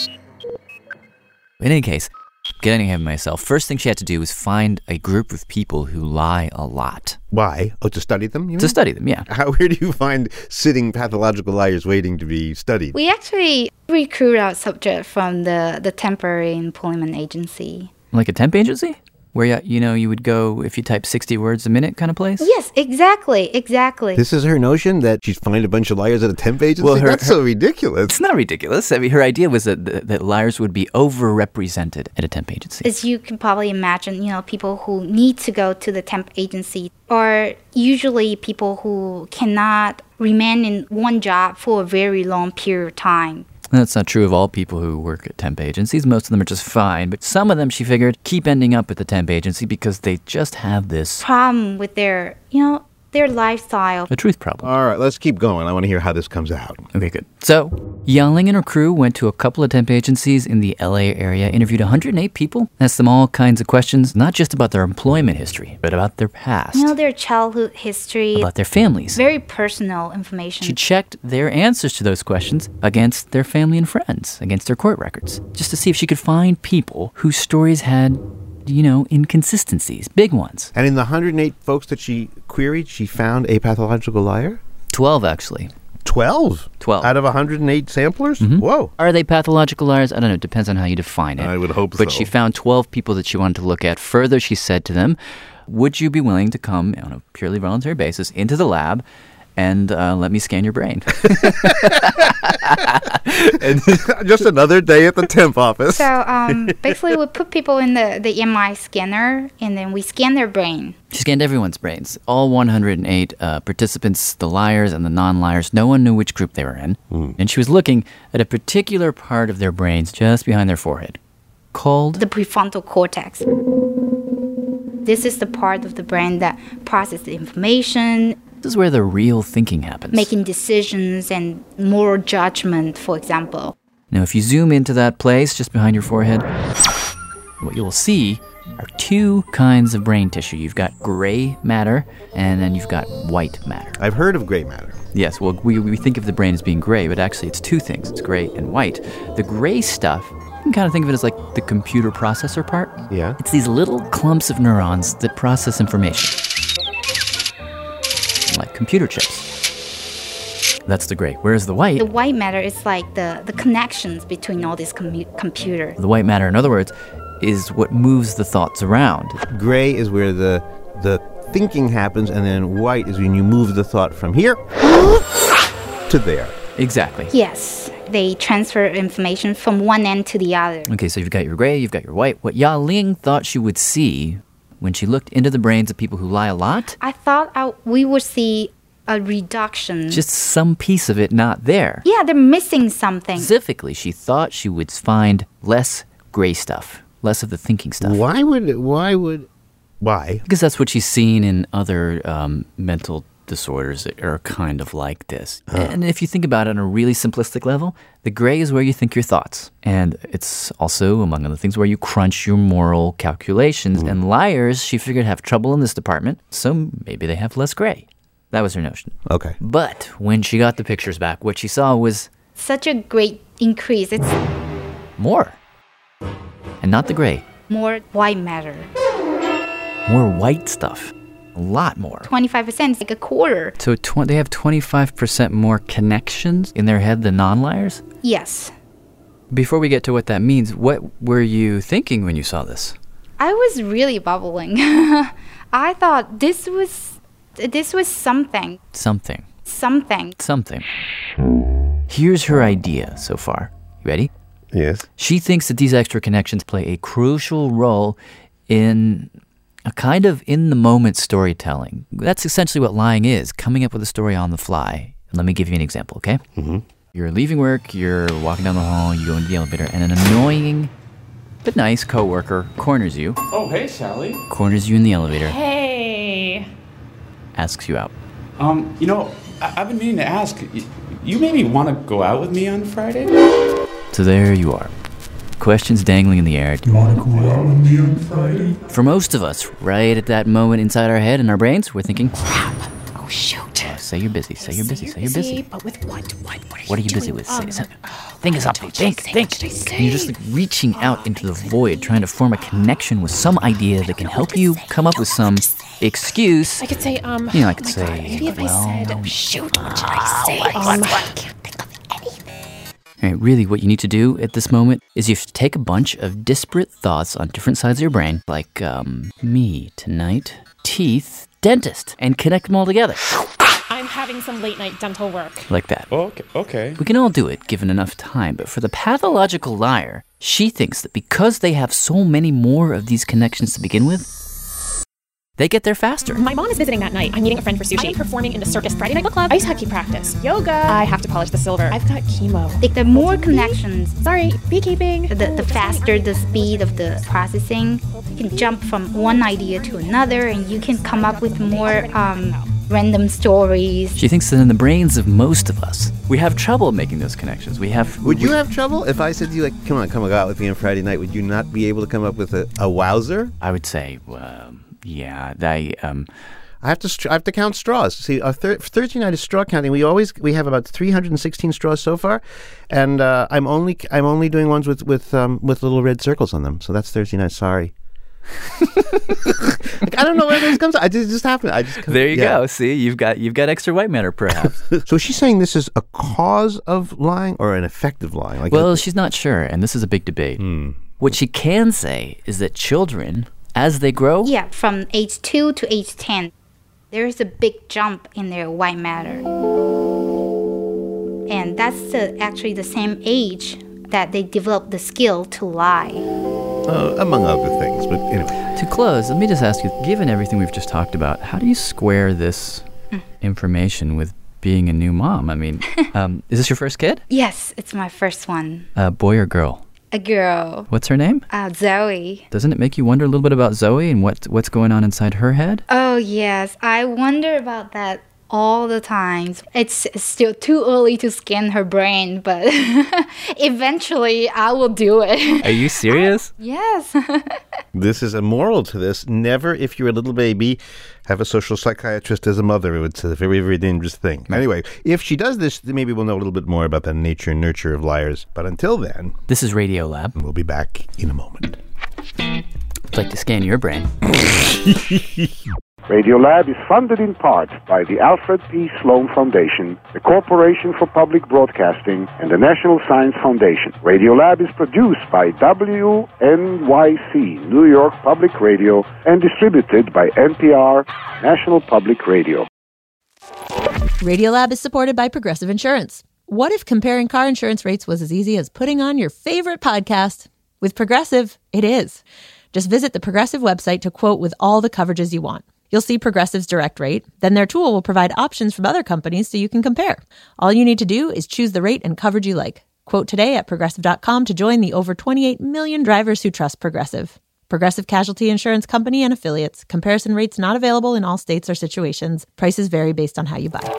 In any case, getting ahead of myself, first thing she had to do was find a group of people who lie a lot. Why? Oh, to study them? To study them, yeah. Where do you find sitting pathological liars waiting to be studied? We actually recruit our subject from the temporary employment agency. Like a temp agency? Where, you would go if you type 60 words a minute kind of place? Yes, exactly. This is her notion that she'd find a bunch of liars at a temp agency? Well, that's so ridiculous. It's not ridiculous. I mean, her idea was that liars would be overrepresented at a temp agency. As you can probably imagine, people who need to go to the temp agency are usually people who cannot remain in one job for a very long period of time. That's not true of all people who work at temp agencies. Most of them are just fine. But some of them, she figured, keep ending up at the temp agency because they just have this problem with their lifestyle. A truth problem. All right, let's keep going. I want to hear how this comes out. Okay, good. So, Yaling and her crew went to a couple of temp agencies in the LA area, interviewed 108 people, asked them all kinds of questions, not just about their employment history, but about their past. Their childhood history. About their families. Very personal information. She checked their answers to those questions against their family and friends, against their court records, just to see if she could find people whose stories had inconsistencies, big ones. And in the 108 folks that she queried, she found a pathological liar? 12, actually. 12? 12. Out of 108 samplers? Mm-hmm. Whoa. Are they pathological liars? I don't know. It depends on how you define it. I would hope so. But she found 12 people that she wanted to look at. Further, she said to them, would you be willing to come on a purely voluntary basis into the lab and let me scan your brain? And just another day at the temp office. So basically we put people in the MRI scanner and then we scan their brain. She scanned everyone's brains. All 108 participants, the liars and the non-liars. No one knew which group they were in. And she was looking at a particular part of their brains just behind their forehead called the prefrontal cortex. This is the part of the brain that processes the information. This is where the real thinking happens. Making decisions and moral judgment, for example. Now, if you zoom into that place just behind your forehead, what you'll see are two kinds of brain tissue. You've got gray matter, and then you've got white matter. I've heard of gray matter. Yes, well, we think of the brain as being gray, but actually it's two things. It's gray and white. The gray stuff, you can kind of think of it as like the computer processor part. Yeah. It's these little clumps of neurons that process information. Like computer chips. That's the gray. Whereas the white... The white matter is like the connections between all these computers. The white matter, in other words, is what moves the thoughts around. Gray is where the thinking happens, and then white is when you move the thought from here to there. Exactly. Yes. They transfer information from one end to the other. Okay, so you've got your gray, you've got your white. What Yaling thought she would see when she looked into the brains of people who lie a lot? I thought we would see a reduction. Just some piece of it not there. Yeah, they're missing something. Specifically, she thought she would find less gray stuff, less of the thinking stuff. Why? Because that's what she's seen in other mental disorders that are kind of like this. And if you think about it on a really simplistic level, the gray is where you think your thoughts. And it's also, among other things, where you crunch your moral calculations. And liars, she figured, have trouble in this department, so maybe they have less gray. That was her notion. Okay. But when she got the pictures back, what she saw was... such a great increase. More. And not the gray. More white matter. More white stuff. A lot more. 25% is like a quarter. So they have 25% more connections in their head than non-liars? Yes. Before we get to what that means, what were you thinking when you saw this? I was really bubbling. I thought this was something. Something. Something. Something. Here's her idea so far. You ready? Yes. She thinks that these extra connections play a crucial role in a kind of in-the-moment storytelling. That's essentially what lying is, coming up with a story on the fly. Let me give you an example, okay? Mm-hmm. You're leaving work, you're walking down the hall, you go into the elevator, and an annoying but nice coworker corners you. Oh, hey, Sally. Corners you in the elevator. Hey. Asks you out. You know, I've been meaning to ask, you maybe want to go out with me on Friday? So there you are. Questions dangling in the air. You want to go out with me on Friday? For most of us, right at that moment inside our head and our brains, we're thinking, crap. Oh, shoot. Say you're busy. Say you're busy. Say you're busy. But with what? What are you busy with? Think of something. Think. And you're just like reaching out into the void, trying to form a connection with some idea that can help you come up with some excuse. I could say, You know, I could say, maybe if I said, oh, shoot, what should I say? I can't think of anything. All right, really, what you need to do at this moment is you have to take a bunch of disparate thoughts on different sides of your brain, like me tonight, teeth, dentist, and connect them all together. I'm having some late night dental work. Like that. Okay. We can all do it, given enough time, but for the pathological liar, she thinks that because they have so many more of these connections to begin with, they get there faster. My mom is visiting that night. I'm meeting a friend for sushi. I'm performing in the circus Friday night book club, ice hockey practice, yoga. I have to polish the silver. I've got chemo. Like the more connections. Sorry, beekeeping. The faster the speed of the processing. You can jump from one idea to another, and you can come up with more random stories. She thinks that in the brains of most of us, we have trouble making those connections. Would you have trouble if I said to you, like, come go out with me on Friday night? Would you not be able to come up with a wowzer? I would say, yeah, I have to count straws. See, Thursday night is straw counting. We have about 316 straws so far, and I'm only doing ones with little red circles on them. So that's Thursday night. Sorry. Like, I don't know where this comes from. It just happened. There you go. See, you've got extra white matter, perhaps. So she's saying this is a cause of lying or an effect of lying? Well, she's not sure, and this is a big debate. What she can say is that children, as they grow... Yeah, from age 2 to age 10, there's a big jump in their white matter. And that's actually the same age that they develop the skill to lie. Among other things, but anyway. To close, let me just ask you, given everything we've just talked about, how do you square this information with being a new mom? I mean, is this your first kid? Yes, it's my first one. Boy or girl? A girl. What's her name? Zoe. Doesn't it make you wonder a little bit about Zoe and what's going on inside her head? Oh, yes. I wonder about that all the time. It's still too early to scan her brain, but eventually I will do it. Are you serious? Yes. This is a moral to this. Never, if you're a little baby, have a social psychiatrist as a mother. It's a very, very dangerous thing. Anyway, if she does this, then maybe we'll know a little bit more about the nature and nurture of liars. But until then... This is Radio Lab. And we'll be back in a moment. I'd like to scan your brain. Radiolab is funded in part by the Alfred P. Sloan Foundation, the Corporation for Public Broadcasting, and the National Science Foundation. Radiolab is produced by WNYC, New York Public Radio, and distributed by NPR, National Public Radio. Radiolab is supported by Progressive Insurance. What if comparing car insurance rates was as easy as putting on your favorite podcast? With Progressive, it is. Just visit the Progressive website to quote with all the coverages you want. You'll see Progressive's direct rate. Then their tool will provide options from other companies so you can compare. All you need to do is choose the rate and coverage you like. Quote today at Progressive.com to join the over 28 million drivers who trust Progressive. Progressive Casualty Insurance Company and Affiliates. Comparison rates not available in all states or situations. Prices vary based on how you buy.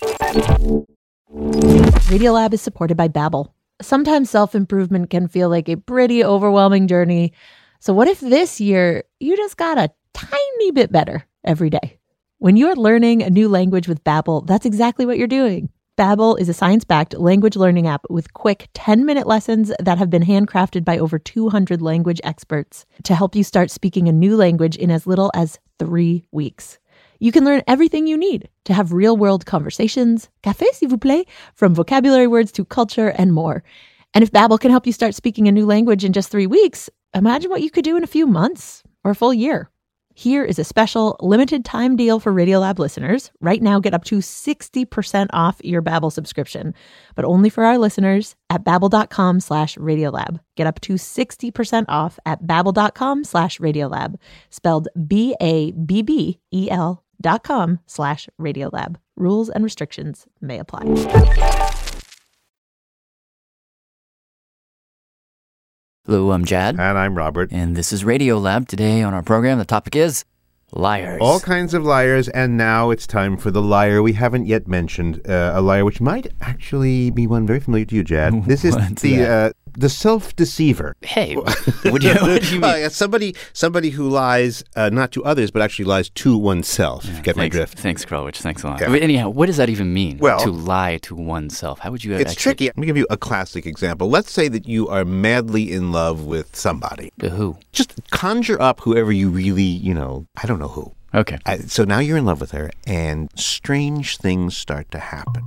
Radiolab is supported by Babbel. Sometimes self-improvement can feel like a pretty overwhelming journey. So what if this year you just got a tiny bit better every day? When you're learning a new language with Babbel, that's exactly what you're doing. Babbel is a science-backed language learning app with quick 10-minute lessons that have been handcrafted by over 200 language experts to help you start speaking a new language in as little as 3 weeks. You can learn everything you need to have real-world conversations, café s'il vous plaît, from vocabulary words to culture and more. And if Babbel can help you start speaking a new language in just 3 weeks, imagine what you could do in a few months or a full year. Here is a special limited time deal for Radiolab listeners. Right now, get up to 60% off your Babbel subscription, but only for our listeners at babbel.com/Radiolab. Get up to 60% off at babbel.com/Radiolab, spelled BABBEL.com/Radiolab. Rules and restrictions may apply. Hello, I'm Jad. And I'm Robert. And this is Radiolab. Today on our program, the topic is liars. All kinds of liars, and now it's time for the liar we haven't yet mentioned. A liar which might actually be one very familiar to you, Jad. This is the self-deceiver. Hey, what do you mean? Somebody who lies not to others, but actually lies to oneself. If you get my drift. Thanks, Krulwich. Thanks a lot. Yeah. But anyhow, what does that even mean? Well, to lie to oneself. How would you? It's tricky. Let me give you a classic example. Let's say that you are madly in love with somebody. Who? Just conjure up whoever you really, I don't know who. Okay. So now you're in love with her, and strange things start to happen.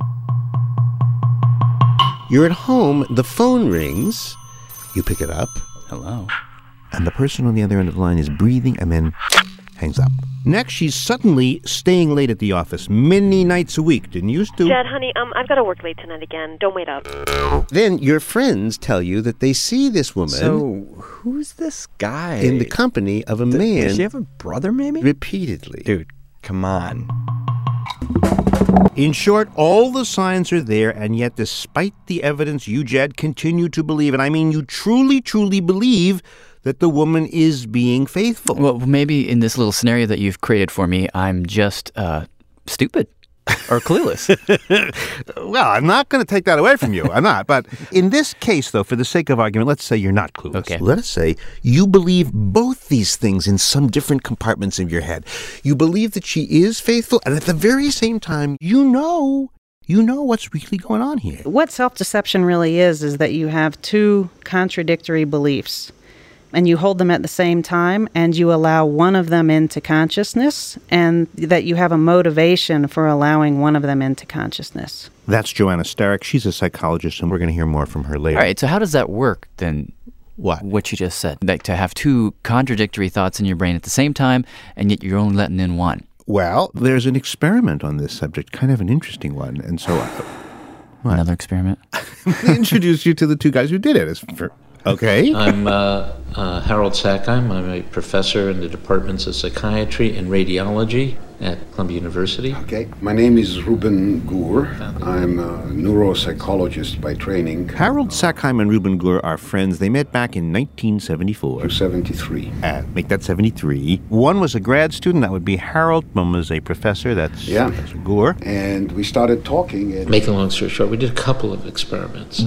You're at home, the phone rings, you pick it up. Hello. And the person on the other end of the line is breathing and then hangs up. Next, she's suddenly staying late at the office many nights a week. Didn't used to. Dad, honey, I've got to work late tonight again. Don't wait up. Then your friends tell you that they see this woman. So, who's this guy? In the company of a man. Does she have a brother, maybe? Repeatedly. Dude, come on. In short, all the signs are there, and yet despite the evidence, you, Jed, continue to believe, and I mean you truly, truly believe that the woman is being faithful. Well, maybe in this little scenario that you've created for me, I'm just stupid or clueless. Well, I'm not going to take that away from you. I'm not. But in this case, though, for the sake of argument, let's say you're not clueless. Okay. Let us say you believe both these things in some different compartments of your head. You believe that she is faithful, and at the very same time, you know what's really going on here. What self-deception really is that you have two contradictory beliefs, and you hold them at the same time, and you allow one of them into consciousness, and that you have a motivation for allowing one of them into consciousness. That's Joanna Starrick. She's a psychologist, and we're going to hear more from her later. All right, so how does that work then? What you just said? Like to have two contradictory thoughts in your brain at the same time, and yet you're only letting in one. Well, there's an experiment on this subject, kind of an interesting one, and so... Another experiment? Let me introduce you to the two guys who did it. Okay. I'm Harold Sackheim. I'm a professor in the departments of psychiatry and radiology at Columbia University. Okay. My name is Ruben Gur. I'm a neuropsychologist by training. Harold Sackheim and Ruben Gur are friends. They met back in 1974. 73. Make that 73. One was a grad student. That would be Harold. One was a professor. That's Professor Gur. And we started talking. And Make a long story short, we did a couple of experiments.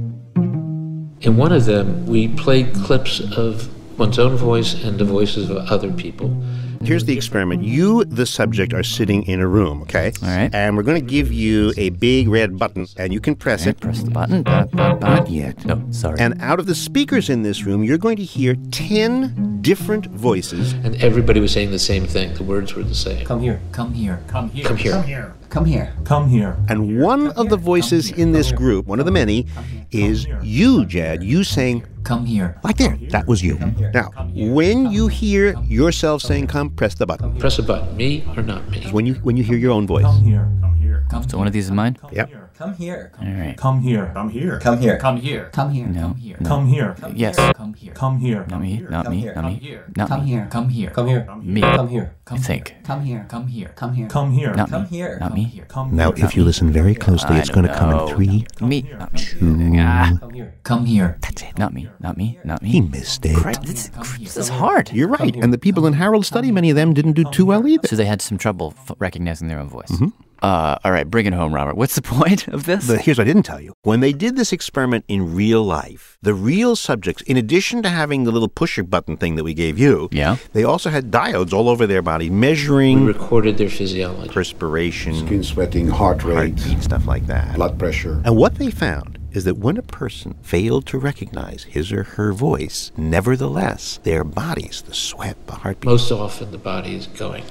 In one of them, we played clips of one's own voice and the voices of other people. Here's the experiment. You, the subject, are sitting in a room, okay? All right. And we're going to give you a big red button, and you can press it. Press the button. Not yet. No, sorry. And out of the speakers in this room, you're going to hear 10 different voices. And everybody was saying the same thing. The words were the same. Come here. Come here. Come here. Come here. Come here. Come here. Come here. And one of the voices in this group, one of the many, is you, Jad. You saying, come here. Like there. That was you. Now, when you hear yourself saying come, press the button. Press a button. Me or not me? When you hear your own voice. Come here. Come here. Come so one of these is mine? Yep. Come here. All right. Come here. Come here. Come here. Come here. Come here. No. Come here. Come here. Yes. Come here. Come here. Not me. Not me. Not me. Not Come me. here. Come here. Come here. Me. Come here. I think. Come here. Come here. Come here. Come here. Not Come me. here. Not me. Now, if you listen very closely, it's going to come in 3, Me. 2. Come here. That's it. Not me. Not me. Not me. He missed it. This is hard. You're right. And the people in Harold's study, many of them didn't do too well either. So they had some trouble recognizing their own voice. Mm-hmm. All right, bring it home, Robert. What's the point of this? Here's what I didn't tell you. When they did this experiment in real life, the real subjects, in addition to having the little pusher button thing that we gave you, they also had diodes all over their body measuring... We recorded their physiology. Perspiration. Skin sweating, heart rate. Heartbeat, stuff like that. Blood pressure. And what they found is that when a person failed to recognize his or her voice, nevertheless, their bodies, the sweat, the heartbeat... Most often the body is going...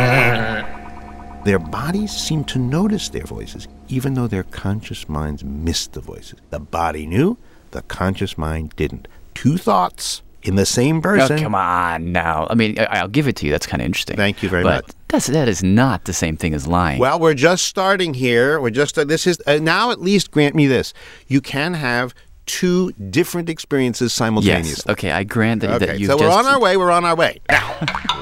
Their bodies seemed to notice their voices, even though their conscious minds missed the voices. The body knew, the conscious mind didn't. Two thoughts in the same person. Oh, come on now. I mean, I'll give it to you. That's kind of interesting. Thank you very much. But that is not the same thing as lying. Well, we're just starting here. This is now at least grant me this. You can have two different experiences simultaneously. Yes. Okay, I grant that, that you've so we're on our way. We're on our way. Now.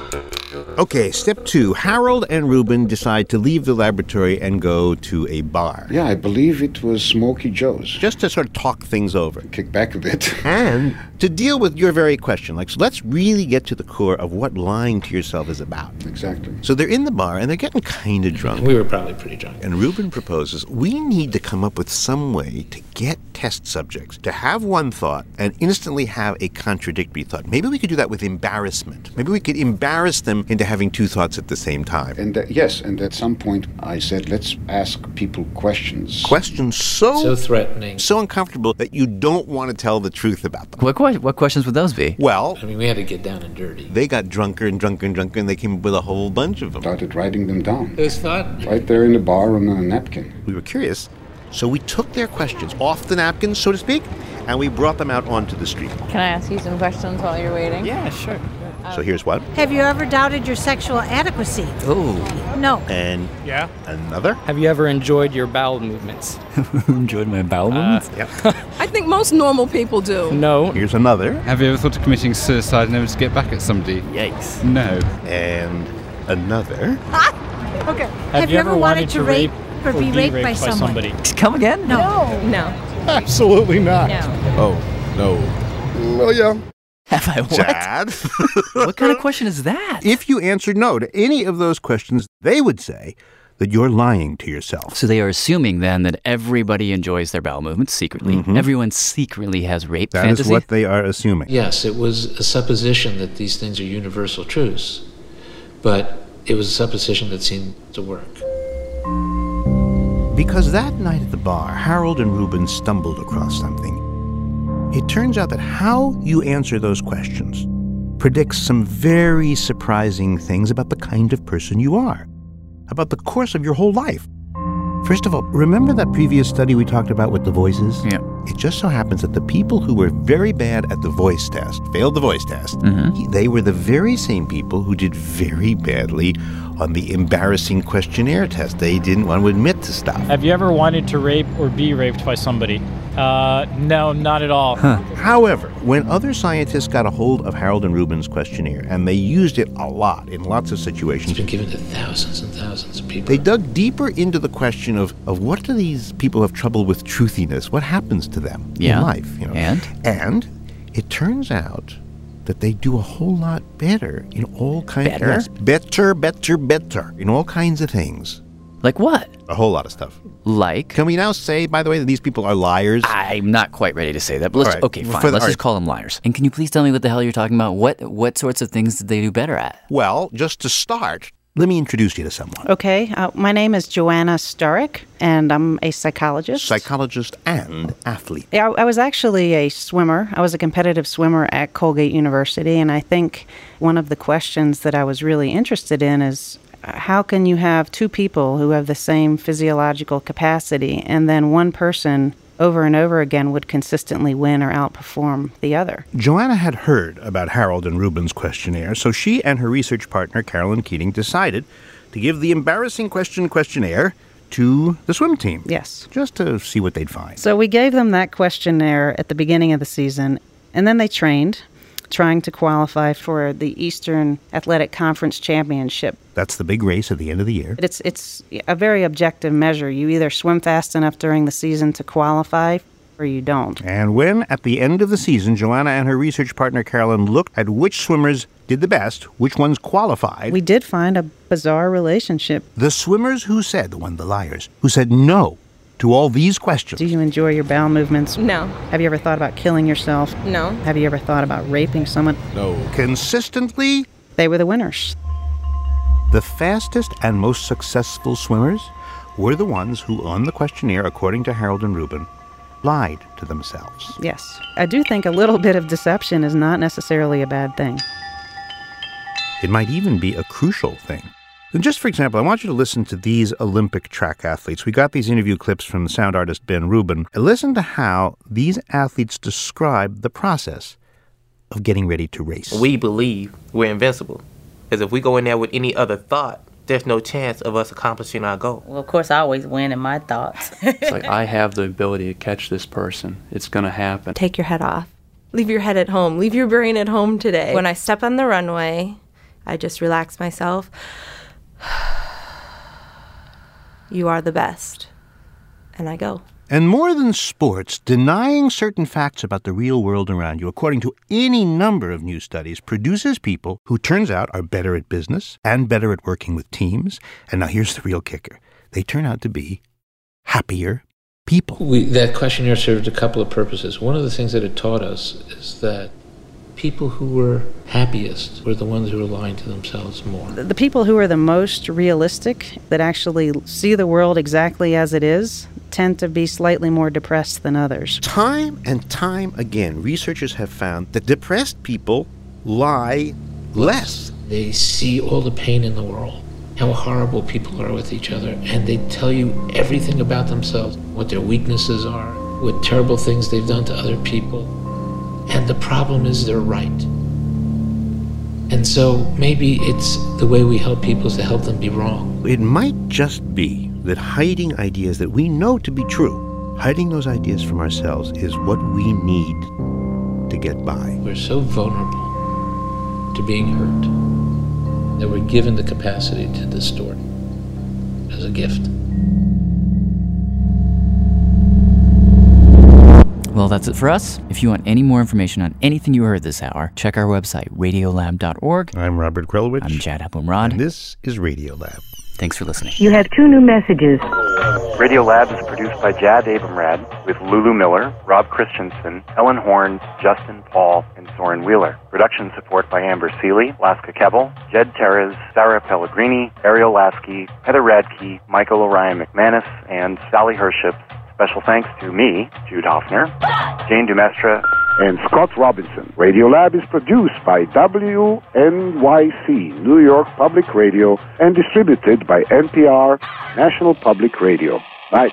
Okay, step 2. Harold and Reuben decide to leave the laboratory and go to a bar. Yeah, I believe it was Smokey Joe's. Just to sort of talk things over. Kick back a bit. And to deal with your very question. So let's really get to the core of what lying to yourself is about. Exactly. So they're in the bar and they're getting kind of drunk. We were probably pretty drunk. And Reuben proposes, we need to come up with some way to get test subjects to have one thought and instantly have a contradictory thought. Maybe we could do that with embarrassment. Maybe we could embarrass them into having two thoughts at the same time. And yes, and at some point I said, let's ask people questions. Questions so threatening, so uncomfortable that you don't want to tell the truth about them. What questions would those be? Well, I mean, we had to get down and dirty. They got drunker and drunker and drunker, and they came up with a whole bunch of them. Started writing them down. It was fun. Right there in the bar on a napkin. We were curious, so we took their questions off the napkins, so to speak, and we brought them out onto the street. Can I ask you some questions while you're waiting? Yeah, sure. So here's what. Have you ever doubted your sexual adequacy? Oh. No. And yeah. Another. Have you ever enjoyed your bowel movements? Enjoyed my bowel movements? Yep. I think most normal people do. No. Here's another. Have you ever thought of committing suicide in order to get back at somebody? Yikes. No. And another. Okay. Have you ever wanted to rape or be raped by somebody? Come again? No. No. Absolutely not. No. Oh, no. Well, yeah. Have I what? Dad? What kind of question is that? If you answered no to any of those questions, they would say that you're lying to yourself. So they are assuming then that everybody enjoys their bowel movements secretly. Mm-hmm. Everyone secretly has rape That fantasy. is what they are assuming. Yes, it was a supposition that these things are universal truths, but it was a supposition that seemed to work. Because that night at the bar, Harold and Reuben stumbled across something. It turns out that how you answer those questions predicts some very surprising things about the kind of person you are, about the course of your whole life. First of all, remember that previous study we talked about with the voices? Yeah. It just so happens that the people who were very bad at the voice test, failed the voice test, they were the very same people who did very badly on the embarrassing questionnaire test. They didn't want to admit to stuff. Have you ever wanted to rape or be raped by somebody? No, not at all. However, when other scientists got a hold of Harold and Reuben's questionnaire, and they used it a lot in lots of situations. It's been given to thousands and thousands of people. They dug deeper into the question of what do these people have trouble with truthiness? What happens to them in life? You know? And it turns out that they do a whole lot better in all kinds of... Yes, better in all kinds of things. Like what? A whole lot of stuff. Like? Can we now say, by the way, that these people are liars? I'm not quite ready to say that, but let's, right. Okay, fine. Let's just call them liars. And can you please tell me what the hell you're talking about? What sorts of things did they do better at? Well, just to start, let me introduce you to someone. Okay, my name is Joanna Starrick, and I'm a psychologist. Psychologist and athlete. I was actually a swimmer. I was a competitive swimmer at Colgate University, and I think one of the questions that I was really interested in is how can you have two people who have the same physiological capacity, and then one person over and over again would consistently win or outperform the other? Joanna had heard about Harold and Reuben's questionnaire, so she and her research partner, Carolyn Keating, decided to give the embarrassing questionnaire to the swim team. Yes. Just to see what they'd find. So we gave them that questionnaire at the beginning of the season, and then they trained, trying to qualify for the Eastern Athletic Conference Championship. That's the big race at the end of the year. It's a very objective measure. You either swim fast enough during the season to qualify or you don't. And when, at the end of the season, Joanna and her research partner Carolyn looked at which swimmers did the best, which ones qualified, we did find a bizarre relationship. The swimmers who said, the liars, who said no to all these questions. Do you enjoy your bowel movements? No. Have you ever thought about killing yourself? No. Have you ever thought about raping someone? No. Consistently, they were the winners. The fastest and most successful swimmers were the ones who, on the questionnaire, according to Harold and Rubin, lied to themselves. Yes. I do think a little bit of deception is not necessarily a bad thing. It might even be a crucial thing. And just for example, I want you to listen to these Olympic track athletes. We got these interview clips from the sound artist Ben Rubin. And listen to how these athletes describe the process of getting ready to race. We believe we're invincible. Because if we go in there with any other thought, there's no chance of us accomplishing our goal. Well, of course, I always win in my thoughts. It's like, I have the ability to catch this person. It's going to happen. Take your head off. Leave your head at home. Leave your brain at home today. When I step on the runway, I just relax myself. You are the best. And I go. And more than sports, denying certain facts about the real world around you, according to any number of new studies, produces people who, turns out, are better at business and better at working with teams. And now here's the real kicker. They turn out to be happier people. That questionnaire served a couple of purposes. One of the things that it taught us is that people who were happiest were the ones who were lying to themselves more. The people who are the most realistic, that actually see the world exactly as it is, tend to be slightly more depressed than others. Time and time again, researchers have found that depressed people lie less. They see all the pain in the world, how horrible people are with each other, and they tell you everything about themselves, what their weaknesses are, what terrible things they've done to other people. And the problem is they're right. And so maybe it's the way we help people is to help them be wrong. It might just be that hiding ideas that we know to be true, hiding those ideas from ourselves, is what we need to get by. We're so vulnerable to being hurt that we're given the capacity to distort as a gift. Well, that's it for us. If you want any more information on anything you heard this hour, check our website, radiolab.org. I'm Robert Krulwich. I'm Jad Abumrad. And this is Radiolab. Thanks for listening. You have 2 new messages. Radiolab is produced by Jad Abumrad with Lulu Miller, Rob Christensen, Ellen Horn, Justin Paul, and Soren Wheeler. Production support by Amber Seeley, Laska Kebbel, Jed Terez, Sarah Pellegrini, Ariel Lasky, Heather Radke, Michael Orion McManus, and Sally Hership. Special thanks to me, Jude Hoffner, Jane Dumestra, and Scott Robinson. Radiolab is produced by WNYC, New York Public Radio, and distributed by NPR, National Public Radio. Bye.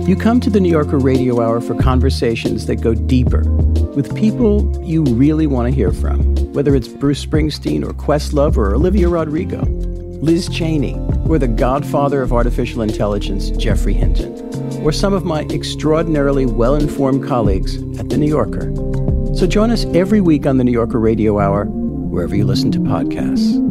You come to the New Yorker Radio Hour for conversations that go deeper with people you really want to hear from, whether it's Bruce Springsteen or Questlove or Olivia Rodrigo, Liz Cheney, or the godfather of artificial intelligence, Geoffrey Hinton, or some of my extraordinarily well-informed colleagues at The New Yorker. So join us every week on the New Yorker Radio Hour, wherever you listen to podcasts.